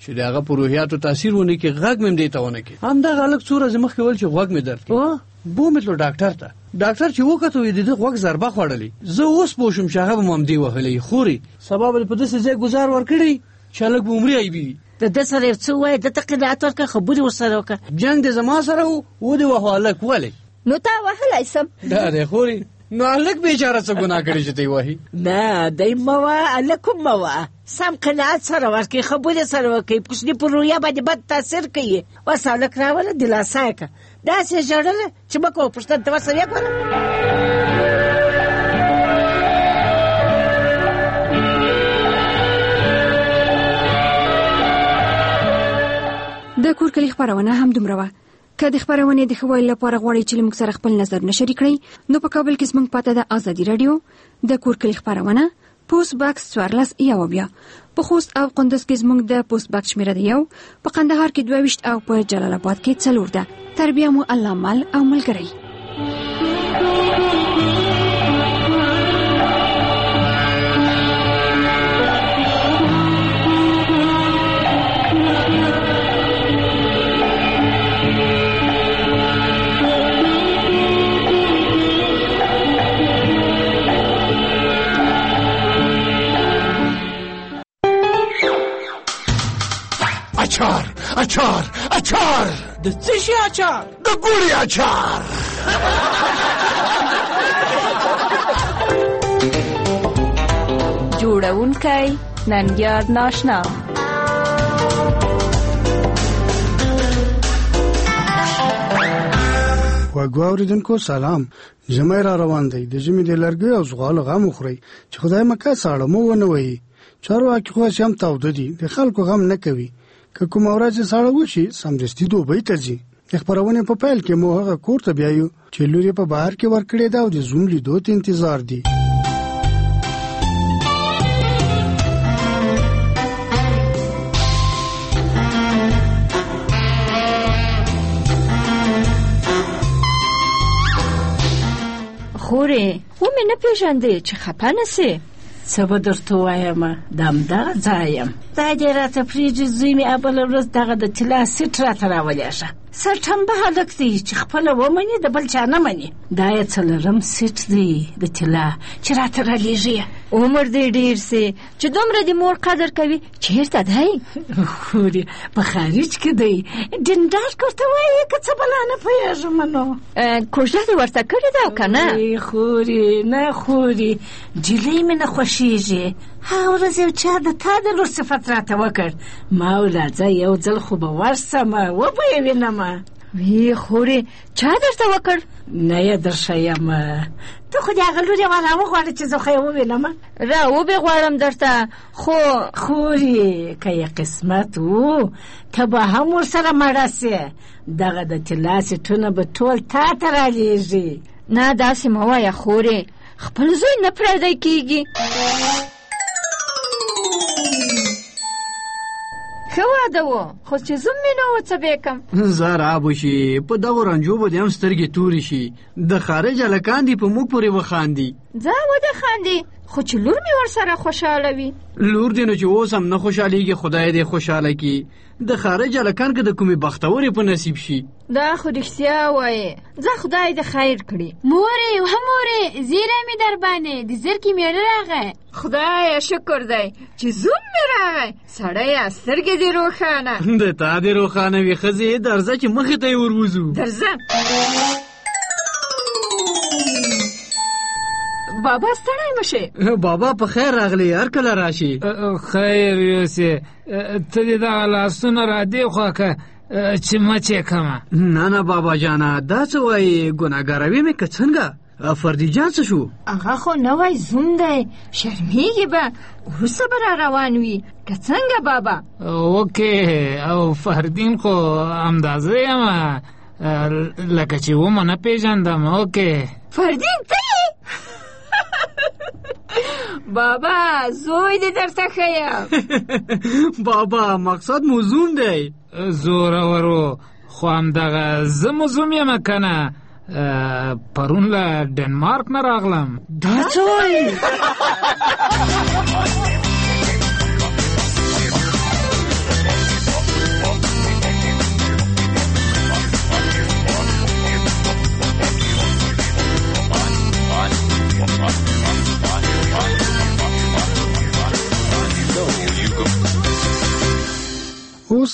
Speaker 13: چې دغه په روحیاتو تاثیر ونه کې غږ مې دې ته ونه کې همدغه هلک څو ورځې مخکې ویل چې غوږ مې درد کوي بو مې تلو ډاکټر ته ډاکټر چې وکړه وی د غوږ ضربه خوړلې زه اوس پوه شوم چې هغه به مم دی وهلې خوري سبب په داسې ځای ګزار ورکړي چې هلک به عمري ایبي
Speaker 12: د ده سره یو څه وایي د ته قناعت ورکړه خبرې ورسره وکړه
Speaker 13: جنګ د زما سره و و دې وهو هلک ولې
Speaker 14: نو تا وهلی سم
Speaker 13: دا دی خوري نو هلک بیچاره څه ګناه کړي چې ته یې وهي
Speaker 12: نه دی مه وه هلک هم مه وه سم قناعت سره ورکړي خبرې سره وکړي کوچني په رویه باندې بد تاثیر کوي اوس هلک راوله دلاسا یې کړه داسې ژړله چې مه کوه پوښتنه ته ورسره یې ګوره
Speaker 5: د کور کلي خپرونه هم دومره وه که د خپرونې د ښه ویلو لپاره غواړئ چې موږ سره خپل نظرونه شریک کړئ نو په کابل کې زموږ پته ده ازادي راډیو د کور کلي خپرونه پوسټ باکس څوارلس یو بیا په خوست او قندوز کې زموږ د پوسټ باکس شمیره ده یو په قندهار کې دوه ویشت او په جلال آباد کې څلور ده تر بیا مو الله مل او ملګری
Speaker 6: اچار اچار اچار
Speaker 12: د څه شي اچار
Speaker 6: د ګوړې اچار
Speaker 16: جوړونکی ننګیار ناشنا
Speaker 17: وګو اوریدونکو سلام ژمی را روان دی د ژمي د لرګي او زغال غم خوري چې خدای مکه ساړه مو ونه وي چارواکي خو هم تاوده دي د خلکو غم نه کوي که کوم ورځ ساړه وشي سمدستي دوبۍ ته ځي خبرونه په پیل کې مو هغه کور ته بیایو چې لوري په بهر کې ورکړې دا او د زوم لیدو ته انتظار دي
Speaker 14: خورې و مې نه پیژندې چې خپه نه سې
Speaker 12: څه به درته ووایم د همدغه ځای یم دا دې راته پرېږدي زوی مې بله ورځ دغه د طلا سیټ راته راولېږه سرټمبه هلک دی چې خپله ومني د بل چا نه مني دا یې څلورم سیټ دی د طلا چې راته رالېږي
Speaker 14: عمر دې ډېر سي چې دومره د مور قدر کوي چېرته دی
Speaker 12: خورې په خارج کې دی ډنډارک ورته وایي که څه بلا نه پوهېږم نو
Speaker 14: کوژده دې ورته کړې ده او که نه
Speaker 12: خورې نه خورې جلۍ مې نه خوښېږي هغه ورځ یو چا د تا د لور صفت راته وکړ ما ولاځه یو ځل خو به ورسمه وبه یې وینمه
Speaker 14: وی خورې چا درته وکړ
Speaker 12: نه یې درښیم ته خو د هغه لور یې را وغواړه چې زه خو یې ووینمه
Speaker 14: را وبې غواړم درته خو
Speaker 12: خورې که یې قسمت و ته به هم ورسره مړه سې دغه د طلا سیټونه به ټول تا ته رالېږي
Speaker 14: نه داسې مه وایه خورې خپل زوی نه پرېږدی کېږي ښه واده و خو چې زوم مې نه و څه بیکم
Speaker 13: زه رابو شي په دغو رنجو به دې هم سترګې تورې شي د خارج هلکان دي په موږ پورې وخاندي
Speaker 14: ځه وده خاندي خو چې لور مې ورسره خوشحاله وي
Speaker 13: لور دې نو چې اوس هم نه خوشحالېږي خدای دې خوشحاله کړي د خارج هلکان که د کومې بختورې په نصیب شي
Speaker 14: دا خو رښتیا وایې ځه خدای دې خیر کړي
Speaker 18: مورې وه مورې زیری مې در باندې د زرکې مېړه راغی
Speaker 14: خدایه شکر دی چې زوم مې راغی سړیه سترګې دې روښانه
Speaker 13: د تا دې روښانه وي ښځې درځه چې مخې ته یې وروځو
Speaker 14: درځه بابا ستړی مشه
Speaker 13: بابا په خیر راغلی هر کله راشي
Speaker 19: خیر یوسې ته دې دغه لاسونه را دې خوا که چې مچې کمه
Speaker 13: نه نه بابا جانه دا څه وایي ګناهګاروي مې که څنګه فردي جان څه شو
Speaker 14: هغه خو نوی زوم دی شرمېږي به وروسته به را روان وي که څنګه بابا
Speaker 19: اوکې او فردین خو همدازه یم لکه چې ومه نه پېژندم اوکې
Speaker 14: فردین ته بابا زوی دې درته ښیم
Speaker 13: بابا مقصد مو زوم دی
Speaker 19: زورورو خو همدغه زه مو زوم یم که نه پرون له ډنمارک نه راغلم
Speaker 12: دا څه وایي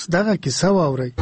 Speaker 17: دغه کیسه واورئ.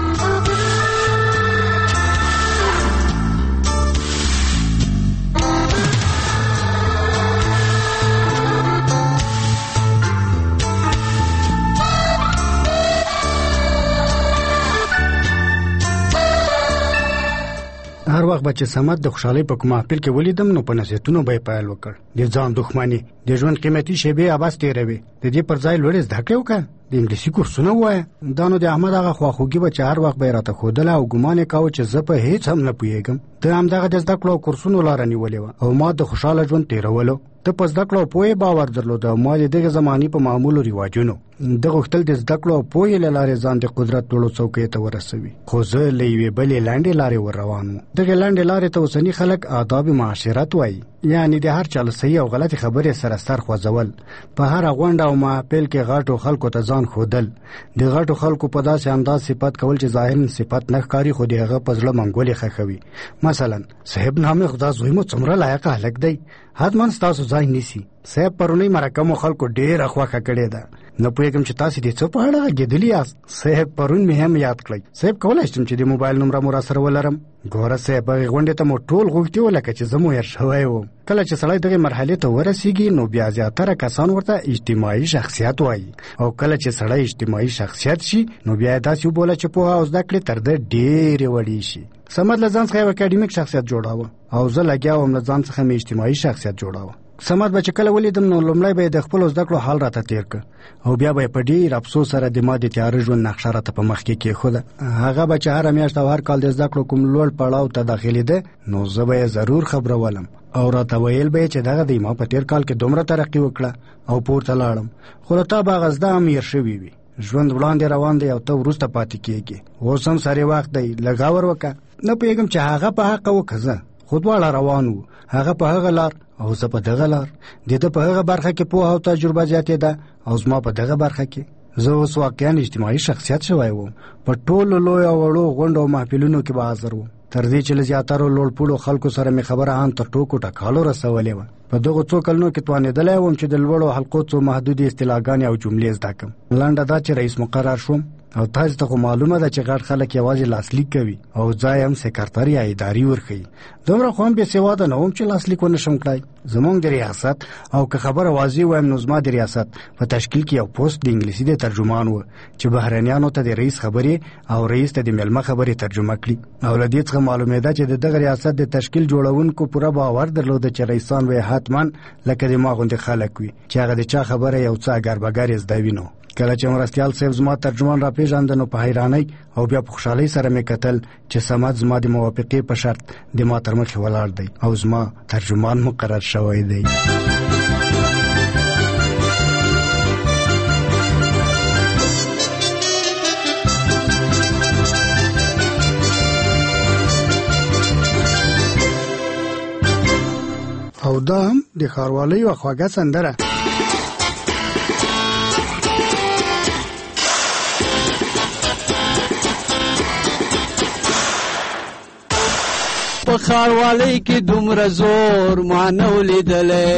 Speaker 17: هر وخت به چې صمد د خوشحالۍ په کوم محفل کې ولیدم نو په نصیحتونو به یې پیل وکړ. د ځان دښمني، د ژوند قیمتي شیبې عبث تېروي، د دې پر ځای لوړې زده کړې وکړه، د انګلیسي کورسونه ووایه. دا نو د احمد هغه خواخوږي به چې هر وخت به یې راته ښودله او ګمان یې کاوه چې زه په هېڅ هم نه پوهېږم. ته همدغه د زده کړو او کورسونو لاره نیولې وه او ما د خوشحاله ژوند تېرولو. ته په زده کړو او پوهې باور درلود او ما د دغې زمانې په معمولو رواجونو. ده غوښتل د زده کړو او پوهې له لارې ځان د قدرت لوړو څوکیو ته ورسوي، خو زه له یوې بلې لنډې لارې ور روان وم. دغې لنډې لارې ته اوسني خلک آداب معاشرت وایي، یعنې د هر چا له صحیح او غلطې خبرې سره سر خوځول، په هره غونډه او محفل کې غټو خلکو ته ځان ښودل، د غټو خلکو په داسې انداز صفت کول چې ظاهراً صفت نه ښکاري خو د هغه په زړه منګولې ښخوي. مثلا صاحب نامې خدا زوی مو څومره لایقه هلک دی، حتما ستاسو ځای نیسي. صاحب پرونی مرکه مو خلکو ډېره خوښه کړې ده، نه پوهېږم چې تاسې د څه په اړه غږېدلي یاست. صاحب پرون مې هم یاد کړئ. صاحب کولی شم چې د موبایل نمره مو را سره ولرم؟ ګوره صاحب هغې غونډې ته مو ټول غوښتي وو لکه چې زه مو هېر شوی وم. کله چې سړی دغې مرحلې ته ورسیږي نو بیا زیاتره کسان ورته اجتماعي شخصیت وایي، او کله چې سړی اجتماعي شخصیت شي نو بیا یې داسې وبوله چې پوهه او زده کړې تر ده ډېرې وړې شي. صمد له ځان څخه یو اکاډمیک شخصیت جوړاوه او زه لګیا وم له ځان څخه مې اجتماعي شخصیت جوړاوه. صمد به چې کله ولیدم نو لومړی به یې د خپلو زده کړو حال راته تېر کړ او بیا به یې په ډېر افسوس سره د ما د تیاره ژوند نقشه راته په مخ کې کېښوده. هغه به چې هره میاشت او هر کال د زده کړو کوم لوړ پړاو ته داخلېده نو زه به یې ضرور خبرولم او راته ویل به یې چې دغه د ما په تېر کال کې دومره ترقي وکړه او پورته لاړم، خو له تا به هغه زده هم هېر شوي وي. ژوند وړاندې روان دی او ته وروسته پاتې کېږي. اوس هم سرې وخت دی، لږ غور وکړه. نه پوهېږم چې هغه په حقه وه که زه، خو دواړه روان وو، هغه په هغه لار او زه په دغه لار. د ده په هغه برخه کې پوهه او تجربه زیاتېده او زما په دغه برخه کې. زه اوس واقعا اجتماعي شخصیت شوی وم، په ټولو لوی او وړو غونډو او محفلونو کې به حاضر وم، تر دې چې له زیاترو لوړ پوړو خلکو سره مې خبره هم تر ټوکو ټکالو رسولې وه. په دغو څو کلونو کې توانېدلی وم چې د لوړو حلقو څو محدودې اصطلاحګانې او جملې زده کړم. لنډه دا چې رئیس مقرر شوم او تاسو ته خو معلومه ده چې غټ خلک یوازې لاسلیک کوي او ځای هم سکرتر یا اداري ورښیي. دومره خو هم بېسواده نه وم چې لاسلیک ونه شم کړی. زموږ د ریاست او که خبره واضح وایم نو زما د ریاست په تشکیل کې یو پوسټ د انګلیسي د ترجمان و چې بهرنیانو ته د رئیس خبرې او رئیس ته د میلمه خبرې ترجمه کړي. او له دې څخه معلومېده چې د دغه ریاست د تشکیل جوړونکو پوره باور درلوده چې رئیسان به حتما لکه د ما غوندې خلک وي چې هغه د چا خبره یو څه اګر بګر یې زده وي. نو کله چې مرستیال صاحب زما ترجمان را پیژانده نو په حیرانۍ او بیا په خوشحالۍ سره مې کتل چې صمد زما د موافقې په شرط د ما تر مخې ولاړ دی او زما ترجمان مقرر شوی دی. او دا هم د ښاروالۍ یوه خوږه سندره.
Speaker 13: په ښاروالۍ کې دومره زور ما نه و لیدلی،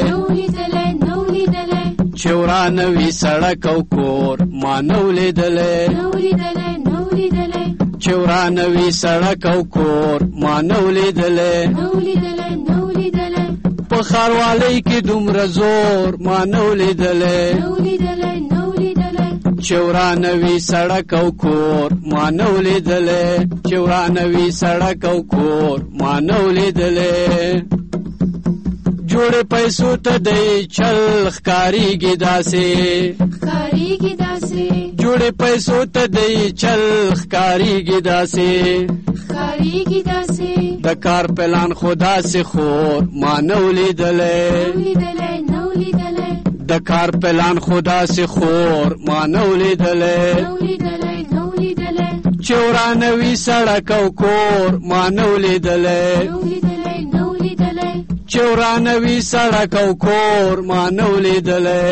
Speaker 13: چې ورانه وي سړک او کور ما نه و لیدلی، چې ورانه وي سړک او کور ما نه و لیدلی. په ښاروالۍ کې دومره زور ما نه و لیدلی، چې ورانه وي سړک او کور ما نه و لیدلی، چې ورانه وي سړک او کور ما نه و لیدلی. جوړې پیسو ته دی چل ښکارېږي داسې، جوړې پیسو ته دی چل ښکارېږي داسې، د کار پلان خو داسې خور ما نه و لیدلی، د کار پلان خو داسې خور ما نه و لیدلی. چې ورانه وي سړک او کور ما نه و لیدلی، چې ورانه وي سړک او کور ما نه و لیدلی.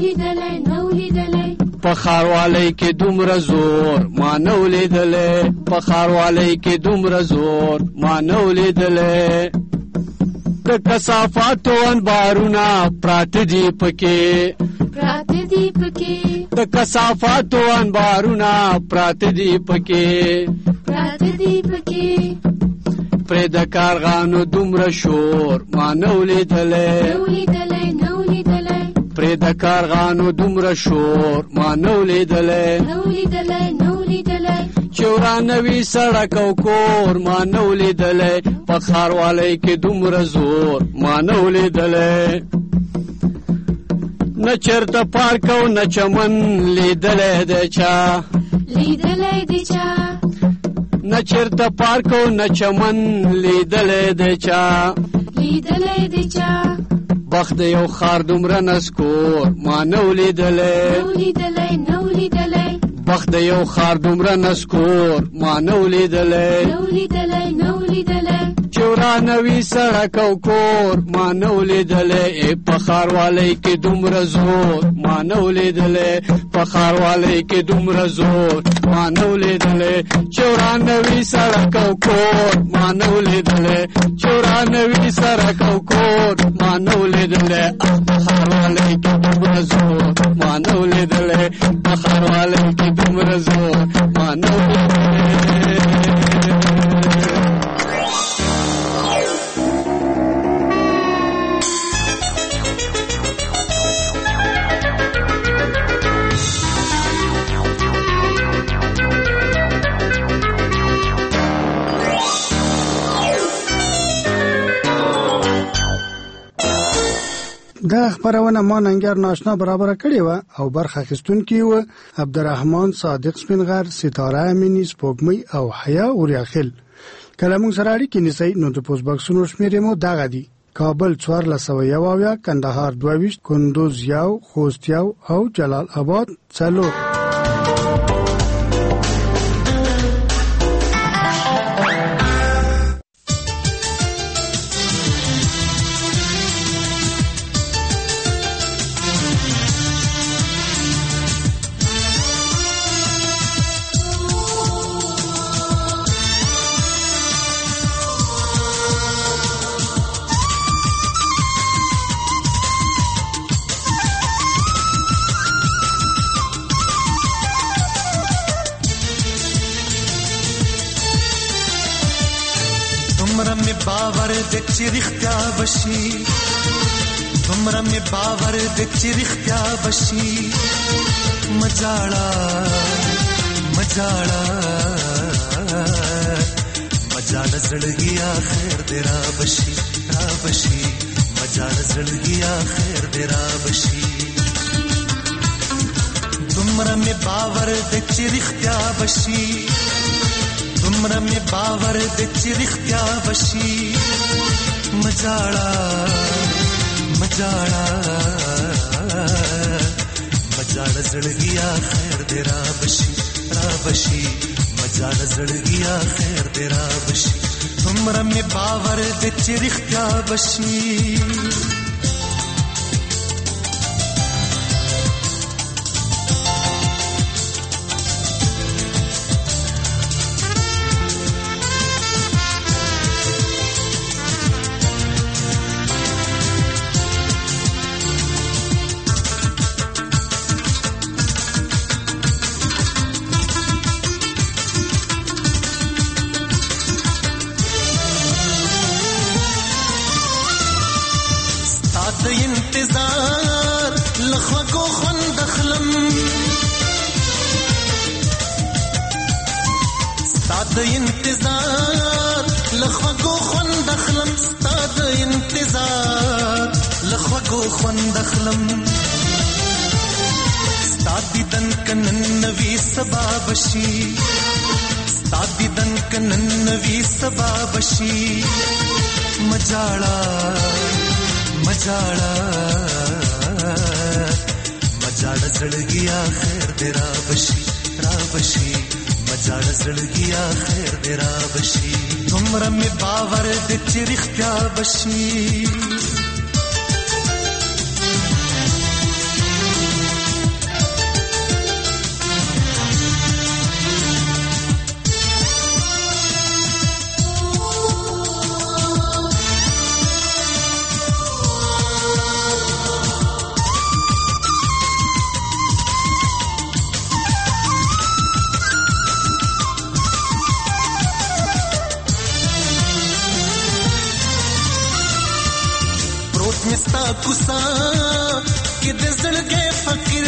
Speaker 13: په ښاروالۍ کې دومره زور ما نه و لیدلی، په ښاروالۍ کې دومره زور ما نه و لیدلی. د کثافاتو انبارونه پراته دي پکې،
Speaker 18: پراته دی پکې
Speaker 1: د کثافاتو انبارونه پراته دی پکې
Speaker 18: پراته دی پکې
Speaker 1: پرې د کارغانو دومره شور ما نو لیدلی
Speaker 18: نو لیدلی نو لیدلی
Speaker 1: پرې د کارغانو دومره شور ما نو لیدلی
Speaker 18: نو لیدلی نو لیدلی
Speaker 1: چې ورانوي سړک او کور ما نو لیدلی په ښاروالی کې دومره زور ما نو لیدلی نه چېرته پارک او نه چمن لیدلی دی چا
Speaker 18: لیدلی دی چا
Speaker 1: نه چېرته پارک او نه چمن لیدلی دی چا
Speaker 18: لیدلی دی چا
Speaker 1: بخت د یو ښار دومره نسکور ما نو لیدلی
Speaker 18: نو لیدلی نو لیدلی
Speaker 1: بخت د یو ښار دومره نسکور ما نو لیدلی
Speaker 18: نو لیدلی نو لیدلی
Speaker 1: چې ورانوي سړک او کور ما نو لیدلی په ښاروالی کې دومره زور ما نو لیدلی په ښاروالی کې دومره زور ما نو لیدلی چې ورانوي سړک او کور ما نو لیدلی چې ورانوي سړک او کور ما نو لیدلی په ښاروالی کې دومره زور ما نو لیدلی په ښاروالی کې دومره زور ما نو لیدلی
Speaker 17: دا خبرونه ما ننګر ناشنا برابر کړی و او برخه اخیستونکي و عبدالرحمن صادق سپینغر ستاره امینی سپوږمۍ او حیا اوریاخیل کله موږ سره اړیکې نیسئ نو د پوسټ باکسونو شمېرې مو دغه دي: کابل څوارلس سوه یو اویا، کندهار دوه ویشت، کندوز یو، خوست یو او جلال آباد څلور.
Speaker 15: باور د چې رښتیا بشي دومره مې باور د چې رښتیا بشي مجاړه مجاړه مجاړه زړګیا خیر دې را بشي را بشي مجاړه زړګیا خیر دې را بشي دومره مې باور د چې رښتیا بشي دومره مې باور د چې رښتیا بشي مجاړه مجاړه مجاړه زړګیا خیر دې را بشي را بشي مجاړه زړګیا خیر دې را بشي دومره مې باور د چې رښتیا بشي مجاړه مجاړه مجاړه زړګیا خیر دې را بشي را بشي مجاړه زړګیا خیر دې را بشي دومره مې باور دې چې رښتیا بشي پروت مستا کوسا کې د زړګي فقیر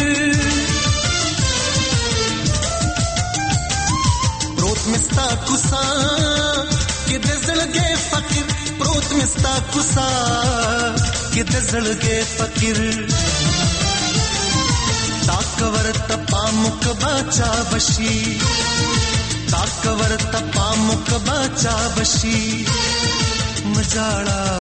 Speaker 15: پروت مستا کوسا کې د زړګي فقیر پروت مستا کوسا کې د زړګي فقیر ताकवर तपा मुक बाचा बशी ताकवर तपा मुक बाचा बशी मजाड़ा